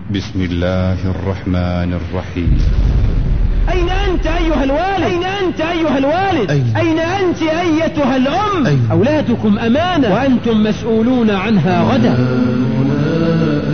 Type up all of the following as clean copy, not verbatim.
بسم الله الرحمن الرحيم. أين أنت أيها الوالد؟ أين أنت أيها الوالد؟ أين أنت أيتها الأم؟ أولادكم أمانة وأنتم مسؤولون عنها غدا. أولادنا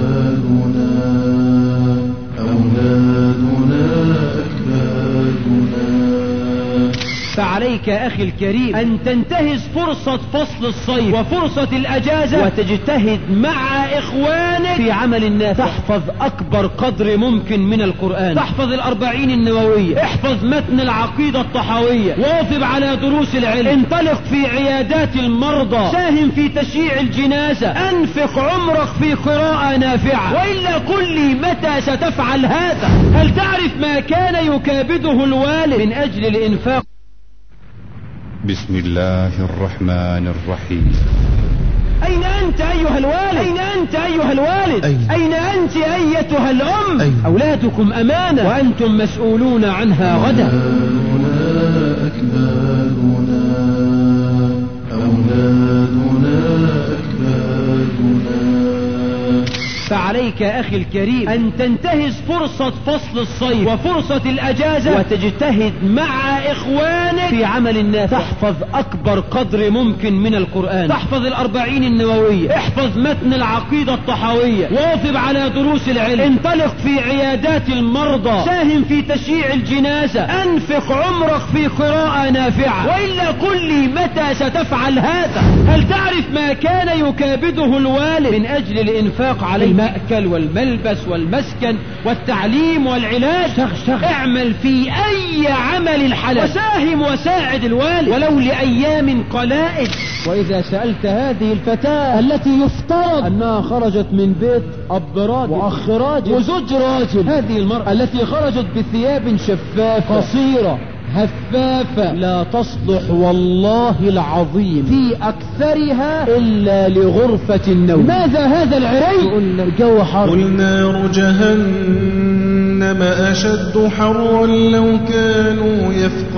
أكبادنا. فعليك أخي الكريم أن تنتهز فرصة فصل الصيف وفرصة الأجازة وتجتهد مع إخوانك في عمل النافع. تحفظ أكبر قدر ممكن من القرآن، تحفظ 40 النووية، احفظ متن العقيدة الطحاوية، واظب على دروس العلم، انطلق في عيادات المرضى، ساهم في تشييع الجنازة، أنفق عمرك في قراءة نافعة. وإلا قل لي متى ستفعل هذا؟ هل تعرف ما كان يكابده الوالد من أجل الإنفاق؟ بسم الله الرحمن الرحيم. أين أنت أيها الوالد؟ أين أنت أيها الوالد؟ أين أنت أيتها الأم؟ أولادكم أمانة وأنتم مسؤولون عنها غدا. أولادنا أكبادنا. فعليك أخي الكريم أن تنتهز فرصة فصل الصيف وفرصة الأجازة وتجتهد مع إخوانك في عمل النافع. تحفظ أكبر قدر ممكن من القرآن، تحفظ 40 النووية، احفظ متن العقيدة الطحاوية، واظب على دروس العلم، انطلق في عيادات المرضى، ساهم في تشييع الجنازة، أنفق عمرك في قراءة نافعة. وإلا قل لي متى ستفعل هذا؟ هل تعرف ما كان يكابده الوالد من أجل الإنفاق عليه؟ المأكل والملبس والمسكن والتعليم والعلاج. اعمل في أي عمل حلال وساهم وساعد الوالد ولو لأيام قلائل. وإذا سألت هذه الفتاة التي يفترض أنها خرجت من بيت أب راجل وأخ راجل وزوج راجل، هذه المرأة التي خرجت بثياب شفافة قصيرة هفافة لا تصلح والله العظيم في أكثرها إلا لغرفة النوم. ماذا هذا العري؟ قلنا الجو حر. قل نار جهنم أشد حرا لو كانوا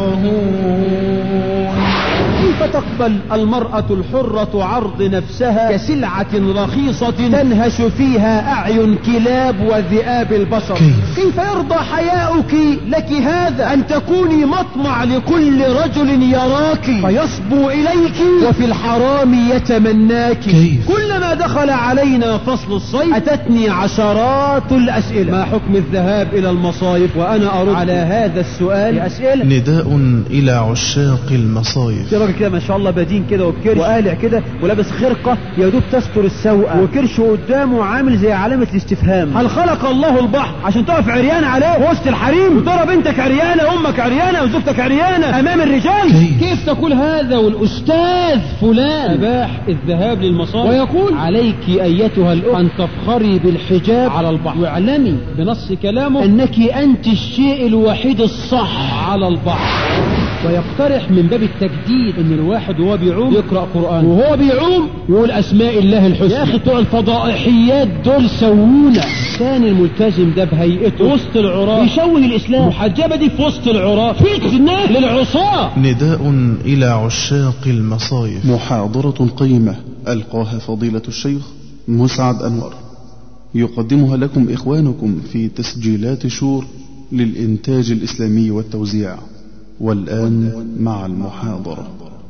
يفقهون. كيف تقبل المرأة الحرة عرض نفسها كسلعة رخيصة تنهش فيها أعين كلاب وذئاب البشر؟ كيف يرضى حياؤك لك هذا أن تكوني مطمع لكل رجل يراك فيصبو إليك وفي الحرام يتمناك؟ كلما دخل علينا فصل الصيف أتتني عشرات الأسئلة: ما حكم الذهاب إلى المصايف؟ وأنا أرد على هذا السؤال بأسئلة. نداء إلى عشاق المصايف. كده ما شاء الله بدين كده وبكرش وقالع كده ولابس خرقة يا دوب تستر السوءة وكرشه قدامه عامل زي علامة الاستفهام. هل خلق الله البحر عشان تقف عريان عليه وسط الحريم وترى بنتك عريانة امك عريانة وزوجتك عريانة امام الرجال؟ كيف تقول هذا والاستاذ فلان اباح الذهاب للمصائف ويقول عليك ايتها الام ان تفخري بالحجاب على البحر، واعلمي بنص كلامه انك انت الشيء الوحيد الصح على البحر. ويقترح من باب التجديد ان الواحد وهو بيعوم يقرأ قرآن وهو بيعوم يقول اسماء الله الحسنى. يا اخي بتوع الفضائحيات دول سوونا. كان الملتزم ده بهيئته وسط العراة بيشوه الاسلام، محجبة دي في وسط العراة فتنة للعصاة. نداء الى عشاق المصايف. محاضرة قيمة ألقاها فضيلة الشيخ مسعد أنور يقدمها لكم إخوانكم في تسجيلات شور للإنتاج الإسلامي والتوزيع. والآن مع المحاضرة.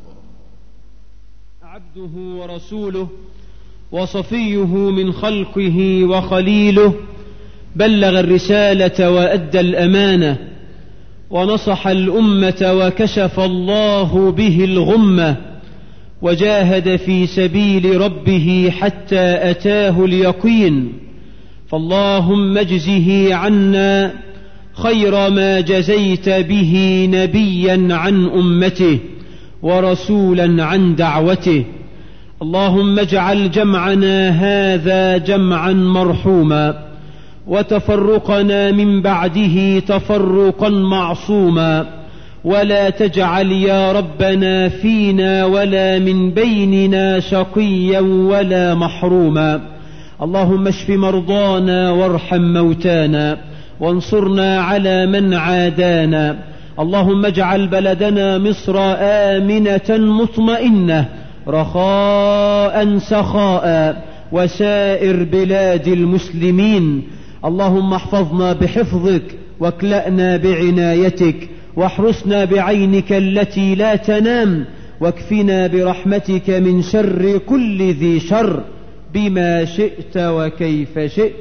عبده ورسوله وصفيه من خلقه وخليله، بلغ الرسالة وأدى الأمانة ونصح الأمة وكشف الله به الغمة، وجاهد في سبيل ربه حتى أتاه اليقين. فاللهم اجزه عنا خير ما جزيت به نبيا عن أمته ورسولا عن دعوته. اللهم اجعل جمعنا هذا جمعا مرحوما وتفرقنا من بعده تفرقا معصوما، ولا تجعل يا ربنا فينا ولا من بيننا شقيا ولا محروما. اللهم اشف مرضانا وارحم موتانا وانصرنا على من عادانا. اللهم اجعل بلدنا مصر آمنة مطمئنة رخاء سخاء وسائر بلاد المسلمين. اللهم احفظنا بحفظك، واكلأنا بعنايتك، واحرسنا بعينك التي لا تنام، واكفنا برحمتك من شر كل ذي شر، بما شئت وكيف شئت.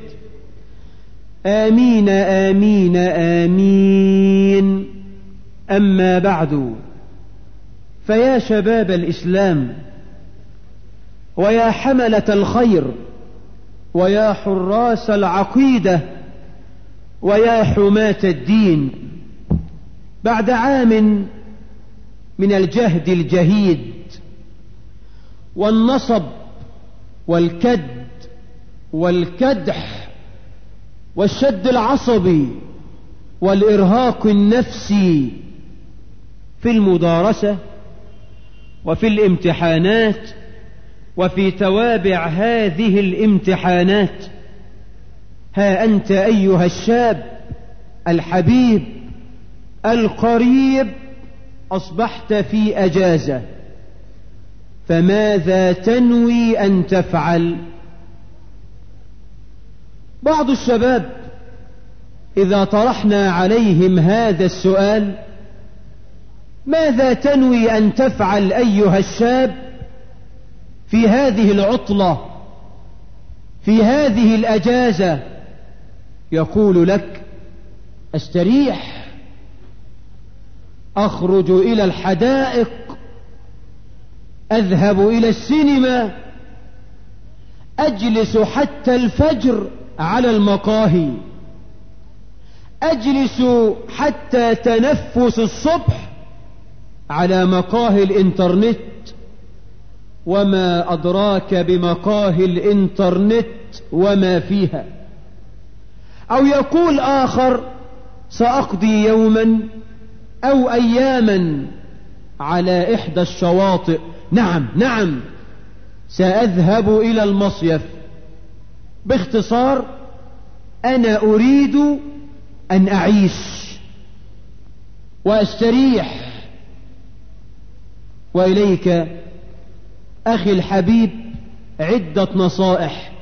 آمين آمين آمين. أما بعد، فيا شباب الإسلام، ويا حملة الخير، ويا حراس العقيدة، ويا حماة الدين، بعد عام من الجهد الجهيد والنصب والكد والكدح والشد العصبي والإرهاق النفسي في المدارسة وفي الامتحانات وفي توابع هذه الامتحانات، ها أنت أيها الشاب الحبيب القريب أصبحت في أجازة، فماذا تنوي أن تفعل؟ بعض الشباب إذا طرحنا عليهم هذا السؤال: ماذا تنوي أن تفعل أيها الشاب في هذه العطلة، في هذه الأجازة؟ يقول لك: أستريح، أخرج إلى الحدائق، أذهب إلى السينما، أجلس حتى الفجر على المقاهي، أجلس حتى تنفس الصبح على مقاهي الإنترنت، وما أدراك بمقاهي الإنترنت وما فيها. أو يقول آخر: سأقضي يوما أو أياما على إحدى الشواطئ، نعم سأذهب إلى المصيف. باختصار، أنا أريد أن أعيش وأستريح. وإليك أخي الحبيب عدة نصائح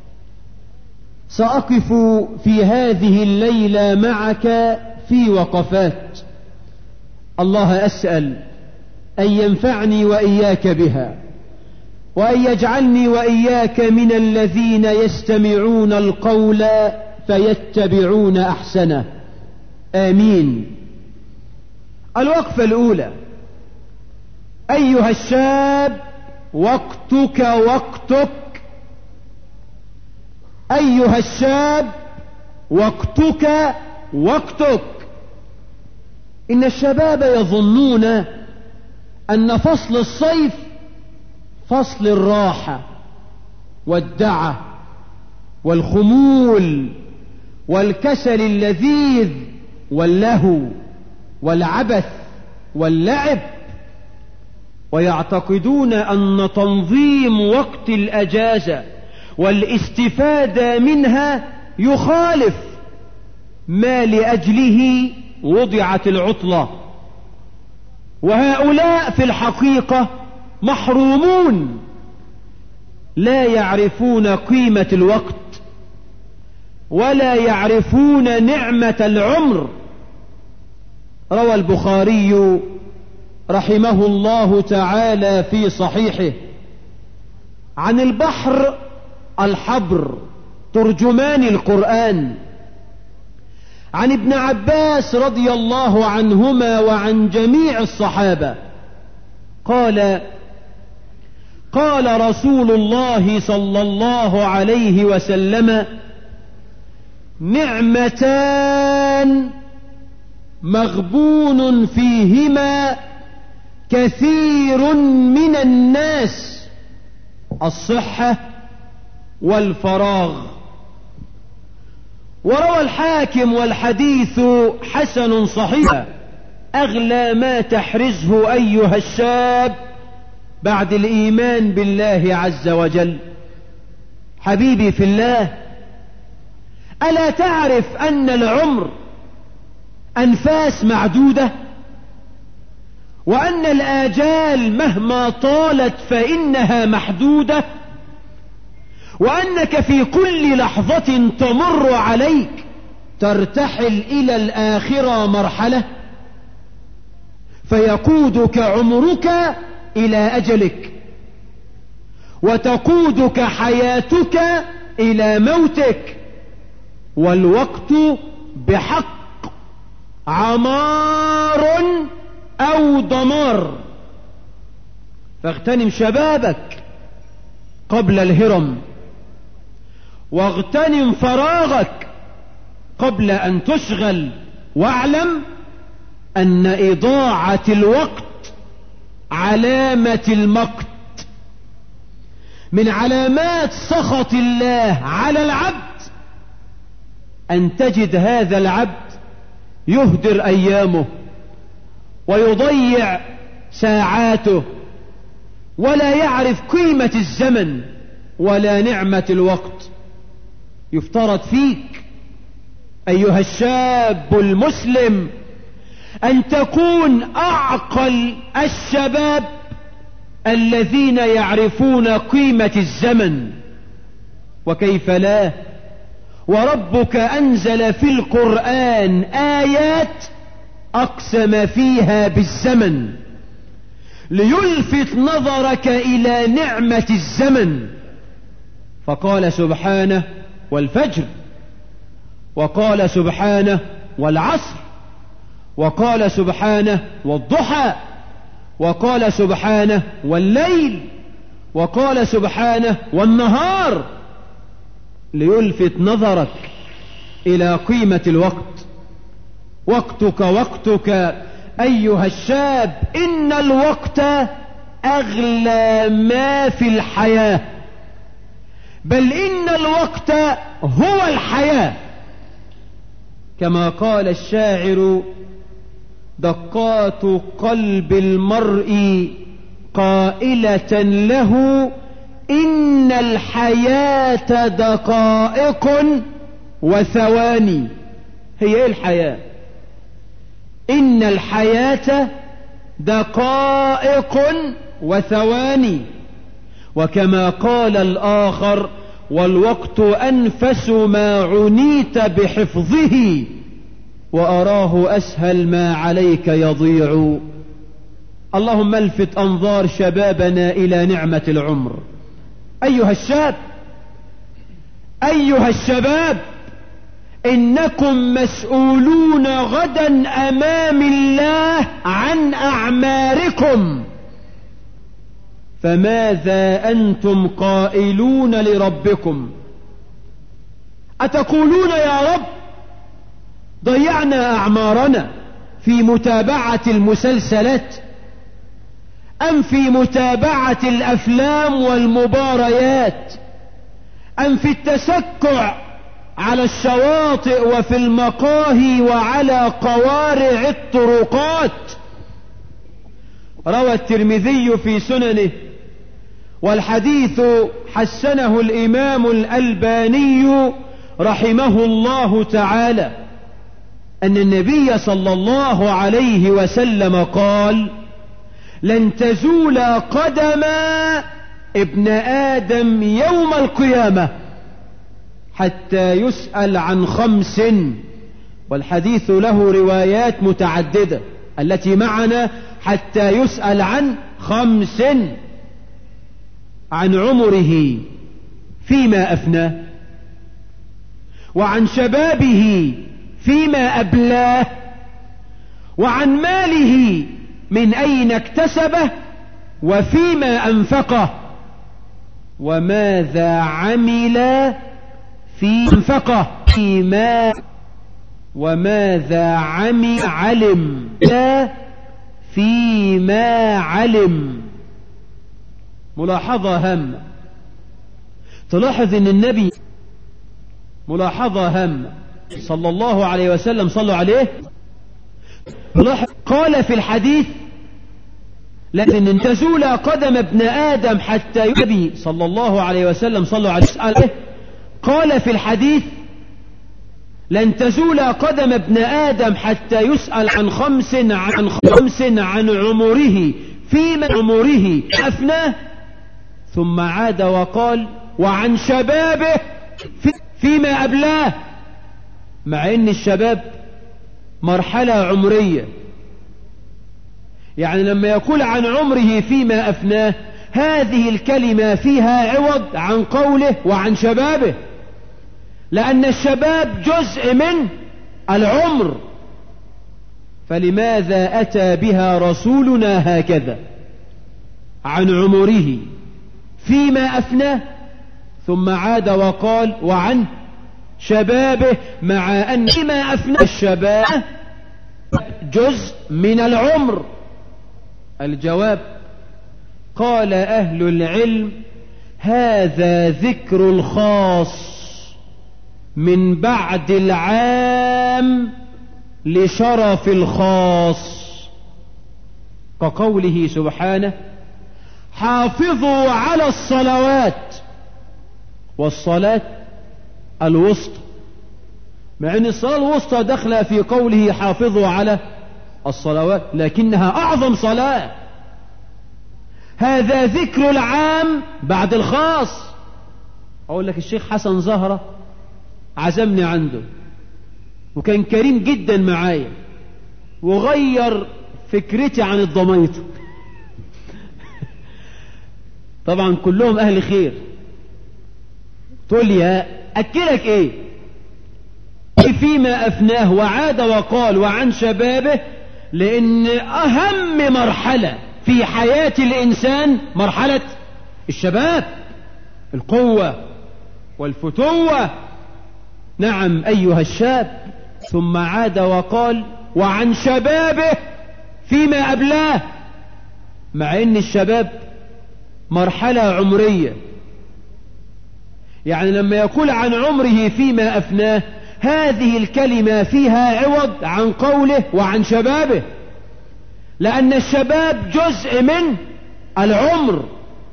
سأقف في هذه الليلة معك في وقفات، الله أسأل أن ينفعني وإياك بها، وأن يجعلني وإياك من الذين يستمعون القول فيتبعون أحسنه، آمين. الوقفة الأولى: أيها الشاب، وقتك وقتك. أيها الشاب، وقتك وقتك. إن الشباب يظنون أن فصل الصيف فصل الراحة والدعة والخمول والكسل اللذيذ واللهو والعبث واللعب، ويعتقدون أن تنظيم وقت الأجازة والاستفادة منها يخالف ما لأجله وضعت العطلة. وهؤلاء في الحقيقة محرومون، لا يعرفون قيمة الوقت ولا يعرفون نعمة العمر. روى البخاري رحمه الله تعالى في صحيحه عن البحر الحبر ترجمان القرآن، عن ابن عباس رضي الله عنهما وعن جميع الصحابة، قال رسول الله صلى الله عليه وسلم: نعمتان مغبون فيهما كثير من الناس، الصحة والفراغ. وروى الحاكم والحديث حسن صحيح: أغلى ما تحرزه أيها الشاب بعد الإيمان بالله عز وجل. حبيبي في الله، ألا تعرف أن العمر أنفاس معدودة، وأن الآجال مهما طالت فإنها محدودة، وأنك في كل لحظة تمر عليك ترتحل إلى الآخرة مرحلة فيقودك عمرك إلى أجلك وتقودك حياتك إلى موتك، والوقت بحق عمار أو دمار، فاغتنم شبابك قبل الهرم، واغتنم فراغك قبل أن تشغل، واعلم أن إضاعة الوقت علامة المقت، من علامات سخط الله على العبد أن تجد هذا العبد يهدر أيامه ويضيع ساعاته ولا يعرف قيمة الزمن ولا نعمة الوقت. يفترض فيك أيها الشاب المسلم أن تكون أعقل الشباب الذين يعرفون قيمة الزمن، وكيف لا، وربك أنزل في القرآن آيات أقسم فيها بالزمن ليلفت نظرك إلى نعمة الزمن، فقال سبحانه والفجر، وقال سبحانه والعصر، وقال سبحانه والضحى، وقال سبحانه والليل، وقال سبحانه والنهار، ليلفت نظرك إلى قيمة الوقت. وقتك أيها الشاب، إن الوقت أغلى ما في الحياة، بل إن الوقت هو الحياة، كما قال الشاعر: دقات قلب المرء قائلة له إن الحياة دقائق وثواني. هي ايه الحياة؟ إن الحياة دقائق وثواني. وكما قال الآخر: والوقت أنفس ما عنيت بحفظه وأراه أسهل ما عليك يضيع. اللهم الفت أنظار شبابنا إلى نعمة العمر. أيها الشاب، أيها الشباب، إنكم مسؤولون غدا أمام الله عن أعماركم، فماذا أنتم قائلون لربكم؟ أتقولون يا رب ضيعنا أعمارنا في متابعة المسلسلات أم في متابعة الأفلام والمباريات أم في التسكع على الشواطئ وفي المقاهي وعلى قوارع الطرقات؟ روى الترمذي في سننه والحديث حسنه الإمام الألباني رحمه الله تعالى أن النبي صلى الله عليه وسلم قال: لن تزول قدم ابن آدم يوم القيامة حتى يسأل عن 5، والحديث له روايات متعددة التي معنا: حتى يسأل عن 5، عن عمره فيما أفناه، وعن شبابه فيما أبلاه، وعن ماله من أين اكتسبه وفيما أنفقه، وماذا عمل في أنفقه فيما، وماذا علم فيما علم. ملاحظة هامة، تلاحظ ان النبي ملاحظة هامة صلى الله عليه وسلم، صلوا عليه، قال في الحديث: لن تزول قدم ابن آدم حتى النبي صلى الله عليه وسلم، صلوا عليه، قال في الحديث: لن تزول قدم ابن آدم حتى يسأل عن 5 عن عمره فيما عمره أفناه. ثم عاد وقال: وعن شبابه فيما أبلاه، مع ان الشباب مرحلة عمرية. يعني لما يقول عن عمره فيما أفناه، هذه الكلمة فيها عوض عن قوله وعن شبابه، لأن الشباب جزء من العمر. فلماذا أتى بها رسولنا هكذا؟ عن عمره فيما أفناه، ثم عاد وقال وعن شبابه، مع أن فيما أفناه الشباب جزء من العمر. الجواب: قال أهل العلم: هذا ذكر الخاص من بعد العام لشرف الخاص، كقوله سبحانه: حافظوا على الصلوات، والصلاة الوسطى، مع ان الصلاة الوسطى دخل في قوله حافظوا على الصلوات، لكنها أعظم صلاة. هذا ذكر العام بعد الخاص. أقول لك الشيخ حسن زهرة عزمني عنده، وكان كريم جدا معايا، وغير فكرتي عن الضميطة. طبعا كلهم أهل خير. تقول لي أكلك إيه؟ فيما أفناه، وعاد وقال وعن شبابه، لأن أهم مرحلة في حياة الإنسان مرحلة الشباب، القوة والفتوة. نعم أيها الشاب. ثم عاد وقال وعن شبابه فيما أبلاه، مع أن الشباب مرحلة عمرية. يعني لما يقول عن عمره فيما أفناه، هذه الكلمة فيها عوض عن قوله وعن شبابه، لأن الشباب جزء من العمر.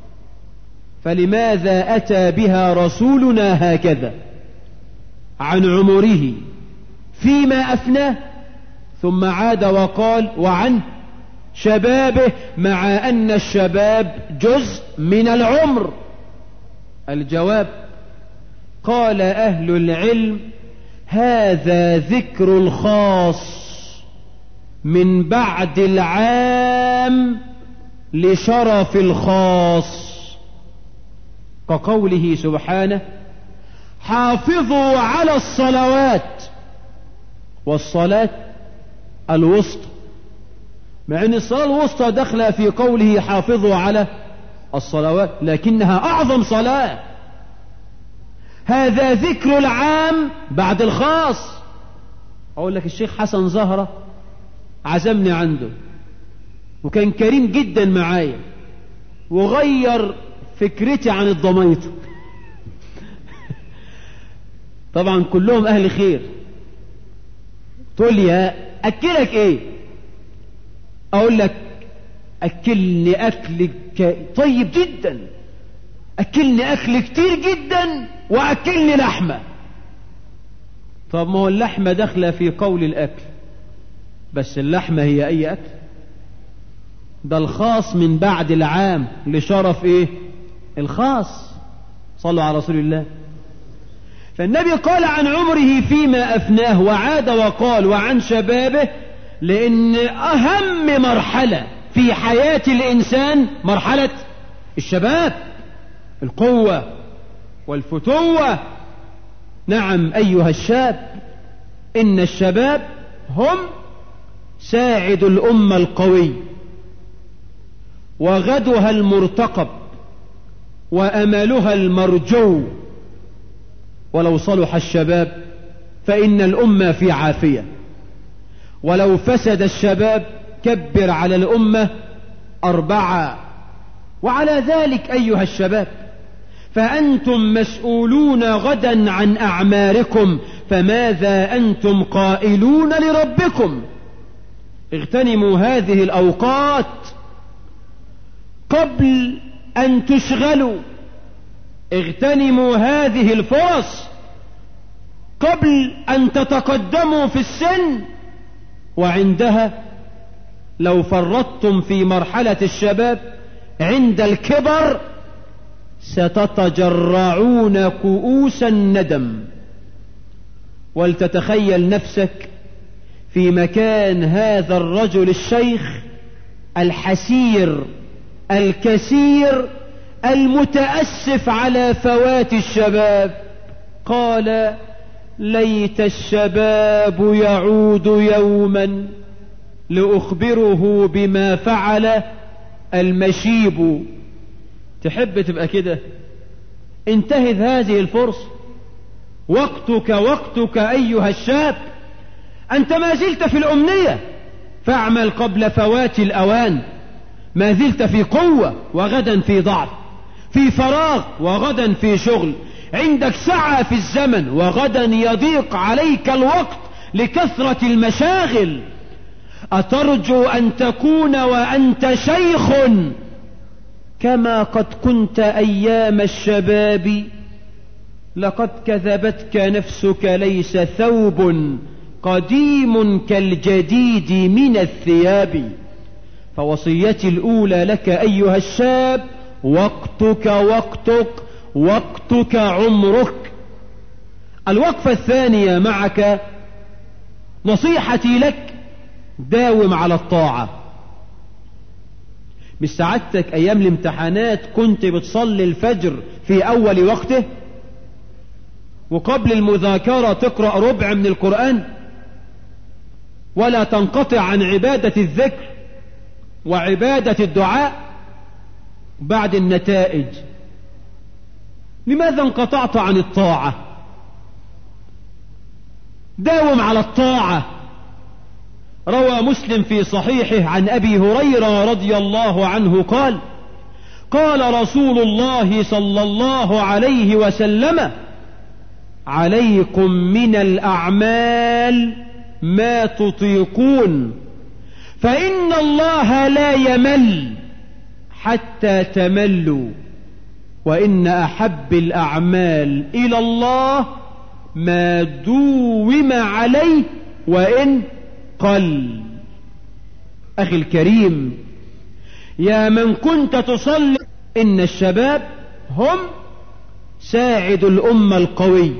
فلماذا أتى بها رسولنا هكذا؟ عن عمره فيما أفناه، ثم عاد وقال وعن شبابه، مع أن الشباب جزء من العمر. الجواب: قال أهل العلم: هذا ذكر الخاص من بعد العام لشرف الخاص، كقوله سبحانه: حافظوا على الصلوات، والصلاة الوسطى، مع أن الصلاة الوسطى دخل في قوله حافظوا على الصلوات، لكنها أعظم صلاة. هذا ذكر العام بعد الخاص. أقول لك الشيخ حسن زهرة عزمني عنده، وكان كريم جدا معايا، وغير فكرتي عن الضميطة. طبعا كلهم أهل خير. تقول لي أكلك إيه؟ أقول لك أكلني أكل طيب جدا، أكلني أكل كتير جدا، وأكلني لحمة. طب ما هو اللحمة داخلة في قول الأكل، بس اللحمة هي أي أكل؟ ده الخاص من بعد العام لشرف إيه؟ الخاص. صلوا على رسول الله. فالنبي قال عن عمره فيما أفناه، وعاد وقال وعن شبابه، لأن أهم مرحلة في حياة الإنسان مرحلة الشباب، القوة والفتوة. نعم أيها الشاب. إن الشباب هم ساعد الأمة القوي، وغدها المرتقب، وأملها المرجو. ولو صلح الشباب فإن الأمة في عافية، ولو فسد الشباب كبر على الأمة 4. وعلى ذلك أيها الشباب، فأنتم مسؤولون غدا عن أعماركم، فماذا أنتم قائلون لربكم؟ اغتنموا هذه الأوقات قبل أن تشغلوا، اغتنموا هذه الفرص قبل أن تتقدموا في السن، وعندها لو فرطتم في مرحلة الشباب عند الكبر ستتجرعون كؤوس الندم. ولتتخيل نفسك في مكان هذا الرجل الشيخ الحسير الكثير المتأسف على فوات الشباب. قال: ليت الشباب يعود يوما لأخبره بما فعل المشيب. تحب تبقى كده؟ انتهز هذه الفرصة، وقتك أيها الشاب. أنت ما زلت في الأمنية، فاعمل قبل فوات الأوان. ما زلت في قوة وغدا في ضعف، في فراغ وغدا في شغل، عندك سعة في الزمن وغدا يضيق عليك الوقت لكثرة المشاغل. أترجو أن تكون وأنت شيخ كما قد كنت أيام الشباب؟ لقد كذبتك نفسك، ليس ثوب قديم كالجديد من الثياب. فوصيتي الأولى لك أيها الشاب: وقتك عمرك. الوقفة الثانية معك، نصيحتي لك: داوم على الطاعة. مش سعادتك أيام الامتحانات كنت بتصلي الفجر في أول وقته، وقبل المذاكرة تقرأ ربع من القرآن، ولا تنقطع عن عبادة الذكر وعبادة الدعاء؟ بعد النتائج لماذا انقطعت عن الطاعة؟ داوم على الطاعة. روى مسلم في صحيحه عن أبي هريرة رضي الله عنه قال: قال رسول الله صلى الله عليه وسلم: عليكم من الأعمال ما تطيقون، فإن الله لا يمل حتى تملوا، وإن أحب الأعمال إلى الله ما دوم عليه وإن قل. أخي الكريم، يا من كنت تصلي، إن الشباب هم ساعد الأمة القوي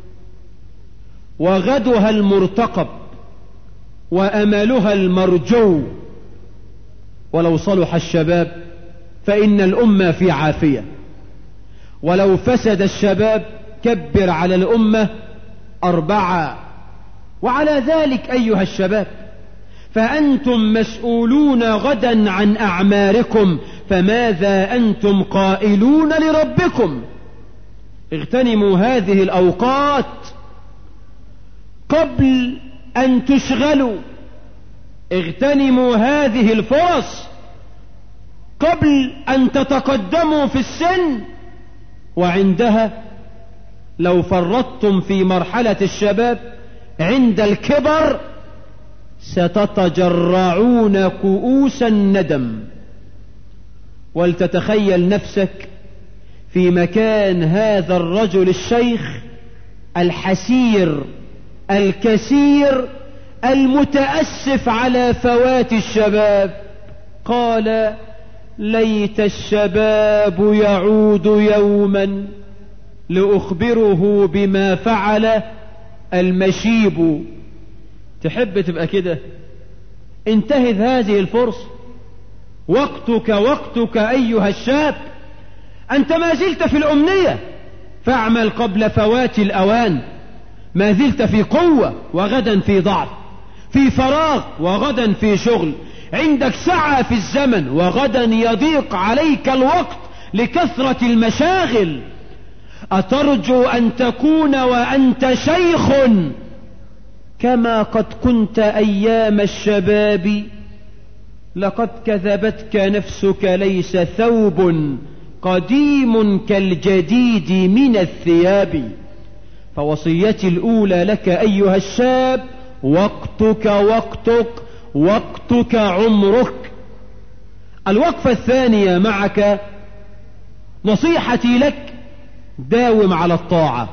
وغدها المرتقب وأملها المرجو. ولو صلح الشباب فإن الأمة في عافية، ولو فسد الشباب كبر على الأمة 4. وعلى ذلك أيها الشباب، فأنتم مسؤولون غدا عن أعماركم، فماذا أنتم قائلون لربكم؟ اغتنموا هذه الأوقات قبل أن تشغلوا، اغتنموا هذه الفرص قبل أن تتقدموا في السن، وعندها لو فرطتم في مرحلة الشباب عند الكبر ستتجرعون كؤوس الندم. ولتتخيل نفسك في مكان هذا الرجل الشيخ الحسير الكثير المتأسف على فوات الشباب. قال: ليت الشباب يعود يوما لأخبره بما فعل المشيب. تحب تبقى كده؟ انتهز هذه الفرصة، وقتك أيها الشاب. أنت ما زلت في الأمنية، فاعمل قبل فوات الأوان. ما زلت في قوة وغدا في ضعف، في فراغ وغدا في شغل، عندك سعة في الزمن وغدا يضيق عليك الوقت لكثرة المشاغل. أترجو أن تكون وأنت شيخ كما قد كنت أيام الشباب؟ لقد كذبتك نفسك، ليس ثوب قديم كالجديد من الثياب. فوصيتي الأولى لك أيها الشاب: وقتك عمرك. الوقفة الثانية معك، نصيحتي لك: داوم على الطاعة.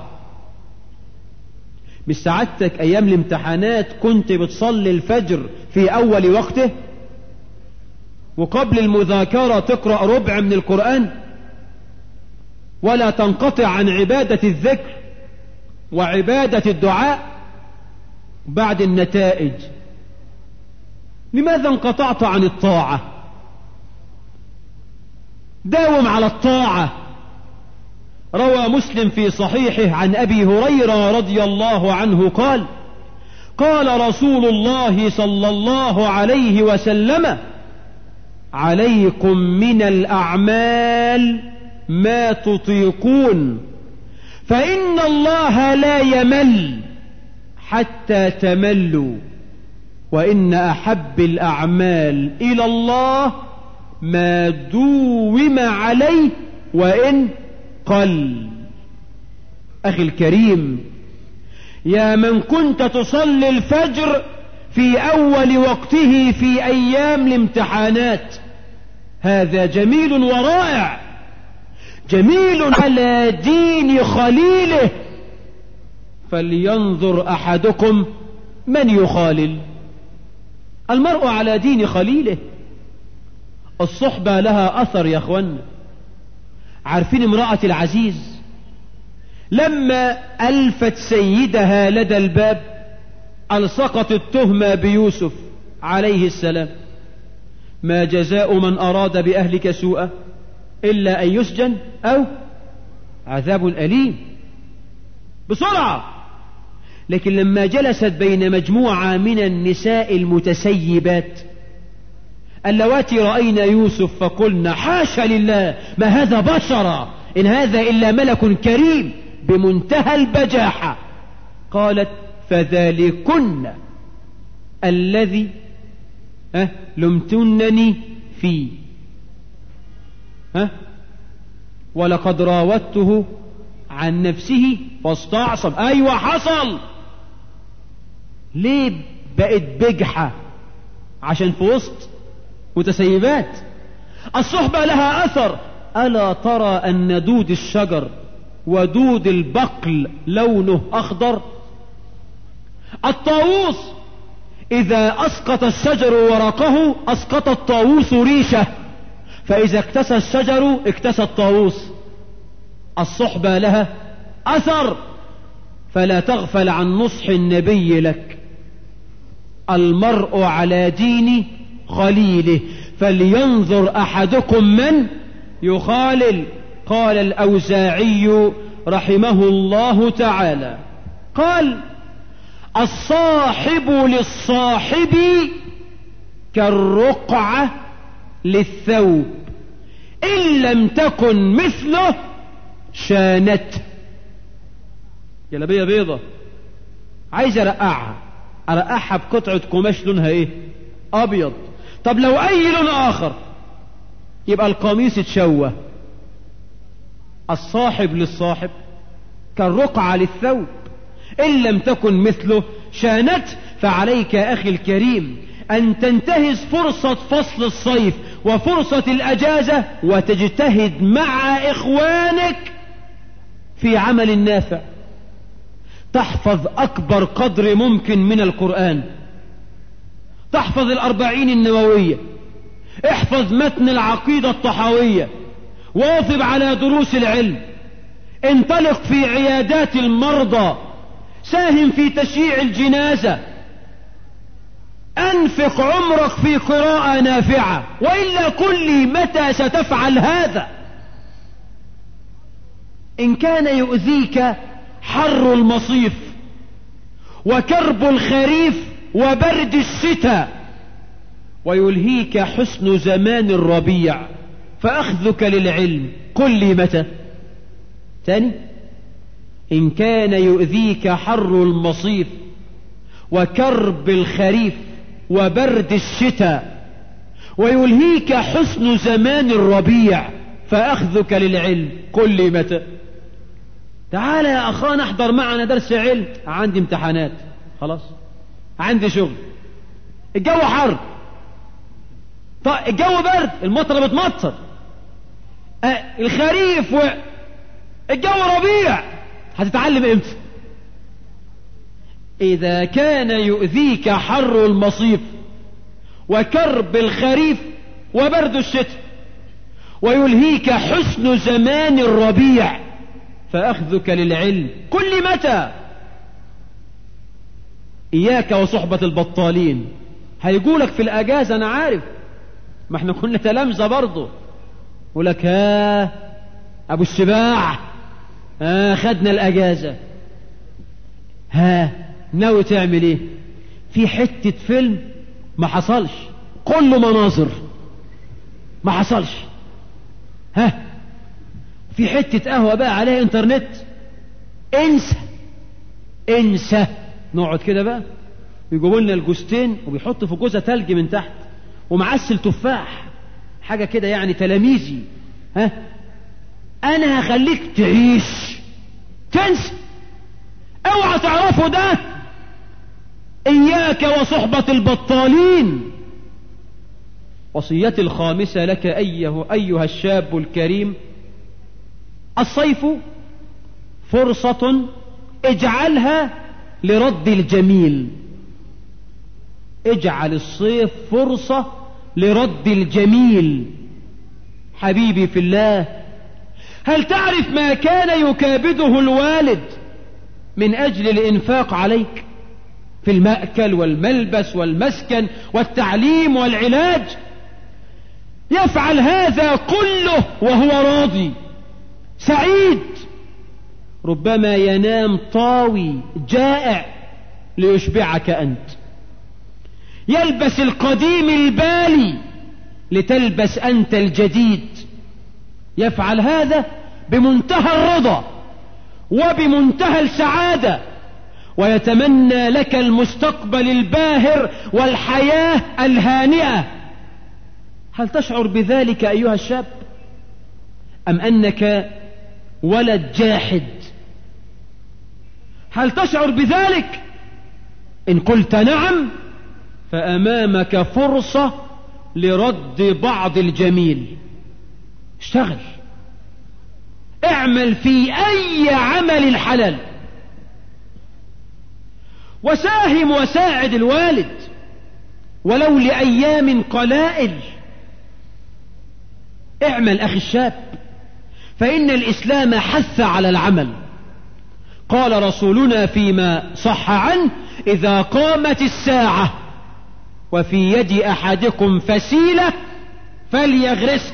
مش سعادتك أيام الامتحانات كنت بتصلي الفجر في أول وقته، وقبل المذاكرة تقرأ ربع من القرآن، ولا تنقطع عن عبادة الذكر وعبادة الدعاء بعد النتائج. لماذا انقطعت عن الطاعة؟ داوم على الطاعة. روى مسلم في صحيحه عن أبي هريرة رضي الله عنه قال: قال رسول الله صلى الله عليه وسلم: عليكم من الأعمال ما تطيقون، فإن الله لا يمل حتى تملوا، وإن أحب الأعمال إلى الله ما دوم عليه وإن قل. أخي الكريم، يا من كنت تصلي الفجر في أول وقته في أيام الامتحانات، هذا جميل ورائع، جميل على دين خليله، فلينظر أحدكم من يخالل. المرء على دين خليله. الصحبة لها أثر يا أخوانا. عارفين امرأة العزيز لما ألفت سيدها لدى الباب ألصقت التهمة بيوسف عليه السلام: ما جزاء من أراد بأهلك سوءا إلا أن يسجن أو عذاب أليم. بسرعة. لكن لما جلست بين مجموعة من النساء المتسيبات اللواتي رأينا يوسف فقلنا: حاشا لله، ما هذا بشرا، إن هذا إلا ملك كريم، بمنتهى البجاحة. قالت: فذلكن الذي لمتنني فيه، ولقد راودته عن نفسه فاستعصم. أيوة حصل. ليه بقت بجحة؟ عشان في وسط متسيبات. الصحبة لها أثر. ألا ترى أن دود الشجر ودود البقل لونه أخضر؟ الطاووس إذا أسقط الشجر ورقه أسقط الطاووس ريشه، فإذا اكتسى الشجر اكتسى الطاووس. الصحبة لها أثر، فلا تغفل عن نصح النبي لك: المرء على دين خليله، فلينظر أحدكم من يخالل. قال الأوزاعي رحمه الله تعالى، قال: الصاحب للصاحب كالرقعة للثوب، إن لم تكن مثله شانته. جلابية بيضة عايز أرقعها بقطعة قماش لونها ايه؟ أبيض. طب لو أي لون آخر يبقى القميص اتشوه. الصاحب للصاحب كالرقعة للثوب، إن لم تكن مثله شانته. فعليك أخي الكريم أن تنتهز فرصة فصل الصيف وفرصة الأجازة وتجتهد مع إخوانك في عمل نافع. تحفظ أكبر قدر ممكن من القرآن، تحفظ 40 النووية، احفظ متن العقيدة الطحاوية، واظب على دروس العلم، انطلق في عيادات المرضى، ساهم في تشييع الجنازة، أنفق عمرك في قراءة نافعة. وإلا قل لي متى ستفعل هذا؟ إن كان يؤذيك حر المصيف وكرب الخريف وبرد الشتاء ويلهيك حسن زمان الربيع فأخذك للعلم، قل لي متى؟ ثاني: إن كان يؤذيك حر المصيف وكرب الخريف وبرد الشتاء ويلهيك حسن زمان الربيع فأخذك للعلم، قل لي متى؟ تعال يا أخانا احضر معنا درس علم. عندي امتحانات، خلاص، عندي شغل، الجو حر، الجو برد، المطر بتمطر، الخريف الجو ربيع. هتتعلم امتى؟ إذا كان يؤذيك حر المصيف وكرب الخريف وبرد الشتاء ويلهيك حسن زمان الربيع فأخذك للعلم كل متى. إياك وصحبة البطالين، هيقولك في الأجازة أنا عارف، ما احنا كنا تلامذة برضه، يقولك أبو الشباع خدنا الأجازة، ناوي تعمل ايه؟ في حتة فيلم ما حصلش، كله مناظر ما حصلش. في حتة قهوة بقى عليها انترنت، انسى. نقعد كده بقى يجيبوا لنا الجوزتين وبيحطوا في جوزة تلج من تحت ومعسل تفاح، حاجة كده يعني تلاميذي. انا هخليك تعيش، تنسى، اوعى تعرفوا ده. اياك وصحبة البطالين. وصيتي الخامسة لك ايها الشاب الكريم: الصيف فرصة اجعلها لرد الجميل. اجعل الصيف فرصة لرد الجميل. حبيبي في الله، هل تعرف ما كان يكابده الوالد من أجل الإنفاق عليك في المأكل والملبس والمسكن والتعليم والعلاج؟ يفعل هذا كله وهو راضي سعيد. ربما ينام طاوي جائع ليشبعك أنت. يلبس القديم البالي لتلبس أنت الجديد. يفعل هذا بمنتهى الرضا وبمنتهى السعادة، ويتمنى لك المستقبل الباهر والحياة الهانئة. هل تشعر بذلك أيها الشاب، أم أنك ولد جاحد؟ هل تشعر بذلك؟ إن قلت نعم فأمامك فرصة لرد بعض الجميل. اشتغل، اعمل في أي عمل حلال، وساهم وساعد الوالد ولو لأيام قلائل. اعمل أخي الشاب، فإن الإسلام حث على العمل. قال رسولنا فيما صح عنه: إذا قامت الساعة وفي يد أحدكم فسيلة فليغرسها.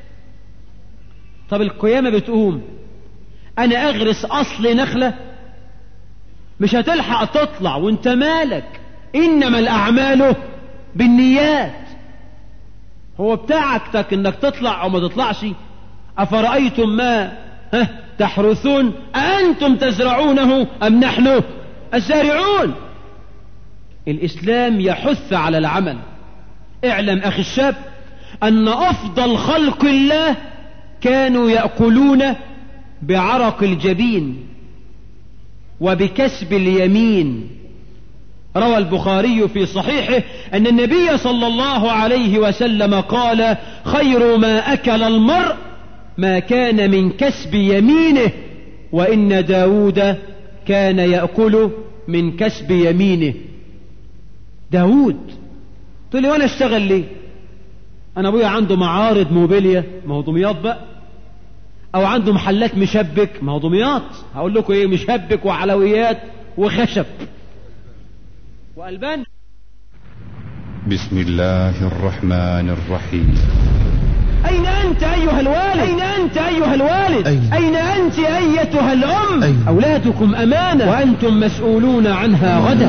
طب القيامة بتقوم، أنا أغرس أصل نخلة؟ مش هتلحق تطلع وانت مالك. إنما الأعمال بالنيات. هو بتاعك انك تطلع او ما تطلعش. أفرأيتم ما تحرثون أأنتم تزرعونه أم نحن الزارعون؟ الإسلام يحث على العمل. اعلم أخي الشاب أن أفضل خلق الله كانوا يأكلون بعرق الجبين وبكسب اليمين. روى البخاري في صحيحه أن النبي صلى الله عليه وسلم قال: خير ما أكل المرء ما كان من كسب يمينه، وإن داود كان يأكل من كسب يمينه. داود تقول لي وانا اشتغل ليه؟ انا ابويا عنده معارض موبيليا، ما هو دمياط بقى، او عنده محلات مشبك، ما هو دمياط. هقول لكم ايه؟ مشبك وحلويات وخشب وألبان. بسم الله الرحمن الرحيم. أين أنت أيها الوالد؟ أين أنت أيها الوالد؟ أين أنت أيتها الأم؟ أولادكم أمانة وأنتم مسؤولون عنها غدا.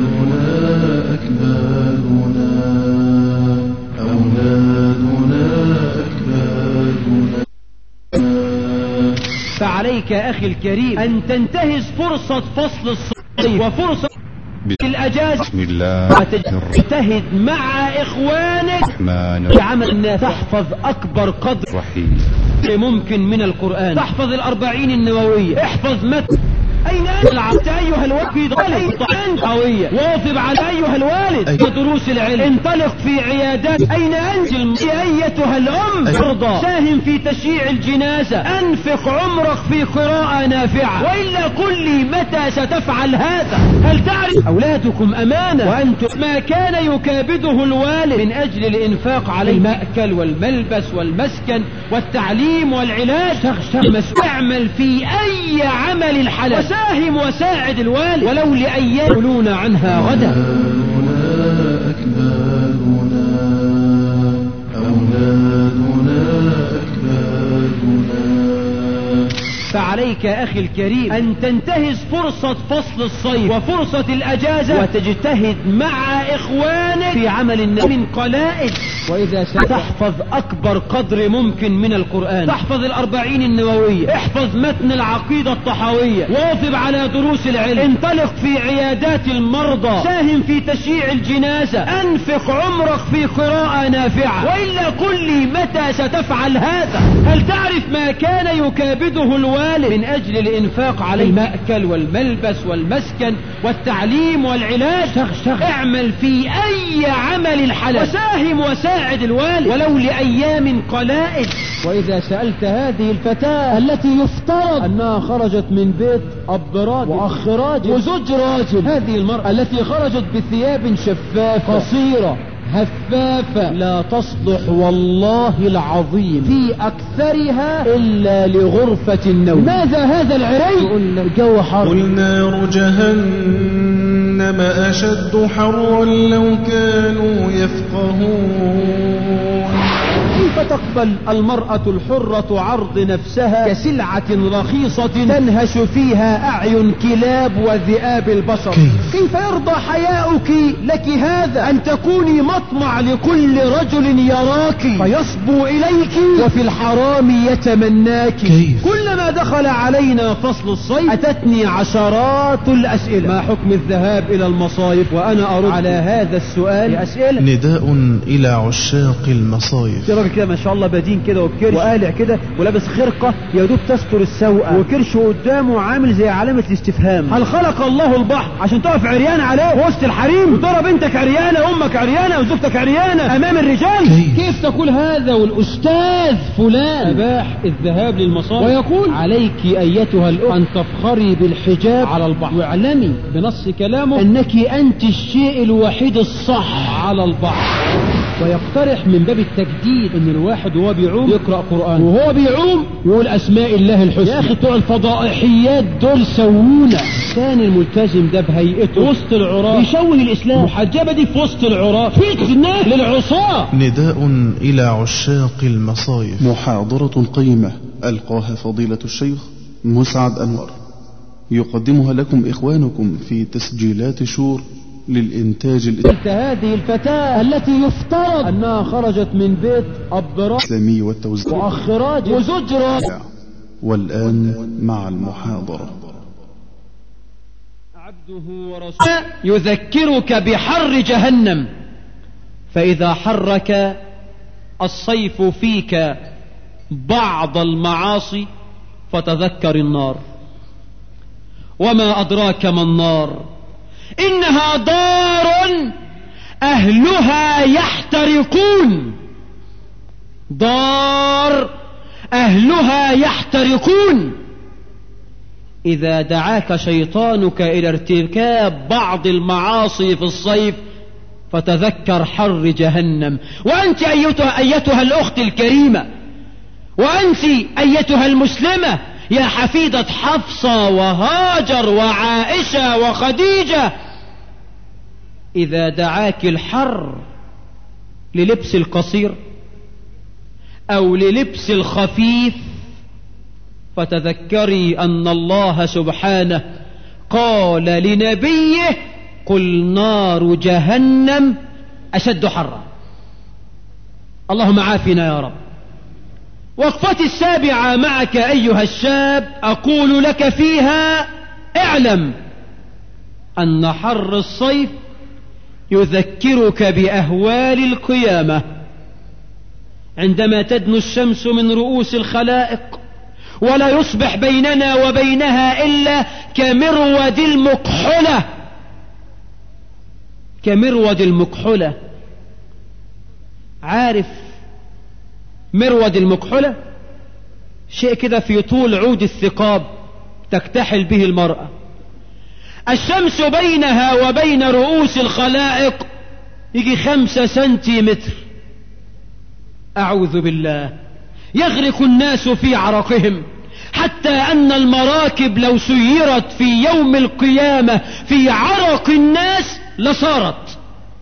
فعليك أخي الكريم أن تنتهز فرصة فصل الصيف وفرصة الأجازة وتجتهد مع إخوانك في عمل الناس. تحفظ أكبر قدر ممكن من القرآن، تحفظ 40 النووية، احفظ متن أين أنت العبد أيها الوالد قوية واظب على أيها الوالد دروس العلم انطلق في عيادات. أين أنت أيتها الأم ارضى ساهم في تشييع الجنازة أنفق عمرك في قراءة نافعة وإلا قل لي متى ستفعل هذا. هل تعرف أولادكم أمانة وأنتم ما كان يكابده الوالد من أجل الإنفاق على المأكل والملبس والمسكن والتعليم والعلاج اعمل في أي عمل الحلال وساهم وساعد الوالد ولو لأيام يقولون عنها غدا. فعليك أخي الكريم أن تنتهز فرصة فصل الصيف وفرصة الأجازة وتجتهد مع إخوانك في عمل من قلائد. وإذا تحفظ أكبر قدر ممكن من القرآن، تحفظ 40 النووية، احفظ متن العقيدة الطحاوية، واظب على دروس العلم، انطلق في عيادات المرضى، ساهم في تشييع الجنازة، أنفق عمرك في قراءة نافعة وإلا قل لي متى ستفعل هذا. هل تعرف ما كان يكابده الوالد من أجل الإنفاق على المأكل والملبس والمسكن والتعليم والعلاج؟ اعمل في أي عمل حلال وساهم وساعد الوالد ولو لأيام قلائل. وإذا سألت هذه الفتاة التي يفترض أنها خرجت من بيت أب راجل وأخ راجل وزوج راجل، هذه المرأة التي خرجت بثياب شفافة قصيرة هفافة لا تصلح والله العظيم في أكثرها إلا لغرفة النوم. ماذا هذا العري؟ الجو حر. قل نار جهنم أشد حرا لو كانوا يفقهون. كيف تقبل المرأة الحرة عرض نفسها كسلعة رخيصة تنهش فيها أعين كلاب وذئاب البشر؟ كيف يرضى حياؤك لك هذا أن تكوني مطمع لكل رجل يراك فيصبو إليك وفي الحرام يتمناك؟ كلما دخل علينا فصل الصيف أتتني عشرات الأسئلة: ما حكم الذهاب إلى المصايف؟ وأنا أرد على هذا السؤال بأسئلة. نداء إلى عشاق المصايف. كده ما شاء الله بدين كده وبكرش وقالع كده ولابس خرقة يا دوب تستر السوءة وكرشه قدامه عامل زي علامة الاستفهام. هل خلق الله البحر عشان تقف عريان عليه وسط الحريم وترى بنتك عريانة امك عريانة وزوجتك عريانة امام الرجال؟ كيف تقول هذا والاستاذ فلان اباح الذهاب للمصائف ويقول عليك ايتها الاخت ان تفخري بالحجاب على البحر واعلمي بنص كلامه انك انت الشيء الوحيد الصح على البحر. ويقترح من باب التجديد ان الواحد وهو بيعوم يقرأ قرآن وهو بيعوم يقول اسماء الله الحسنى. يا اخي بتوع الفضائحيات دول سوونا. كان الملتزم ده بهيئته وسط العراة بيشوه الاسلام، محجبة دي في وسط العراة فتنة للعصاة. نداء الى عشاق المصايف. محاضرة قيمة ألقاها فضيلة الشيخ مسعد أنور يقدمها لكم إخوانكم في تسجيلات شور للإنتاج هذه الفتاة التي يفترض أنها خرجت من بيت أب الإسلامي والتوزيع وأخ راجل وزوج راجل. والآن مع المحاضرة. عبده ورسوله يذكرك بحر جهنم، فإذا حرك الصيف فيك بعض المعاصي فتذكر النار. وما أدراك ما النار؟ إنها دار أهلها يحترقون. دار أهلها يحترقون. إذا دعاك شيطانك إلى ارتكاب بعض المعاصي في الصيف فتذكر حر جهنم. وأنت أيتها الأخت الكريمة، وأنت أيتها المسلمة يا حفيدة حفصة وهاجر وعائشة وخديجة، إذا دعاك الحر للبس القصير أو للبس الخفيف فتذكري أن الله سبحانه قال لنبيه: قل نار جهنم أشد حرا. اللهم عافنا يا رب. وقفتي السابعة معك أيها الشاب أقول لك فيها: اعلم أن حر الصيف يذكرك بأهوال القيامة عندما تدنو الشمس من رؤوس الخلائق ولا يصبح بيننا وبينها إلا كمرود المكحلة. كمرود المكحلة. عارف مرود المكحلة؟ شيء كده في طول عود الثقاب تكتحل به المرأة. الشمس بينها وبين رؤوس الخلائق يجي 5 سنتيمتر. أعوذ بالله. يغرق الناس في عرقهم، حتى أن المراكب لو سيرت في يوم القيامة في عرق الناس لصارت.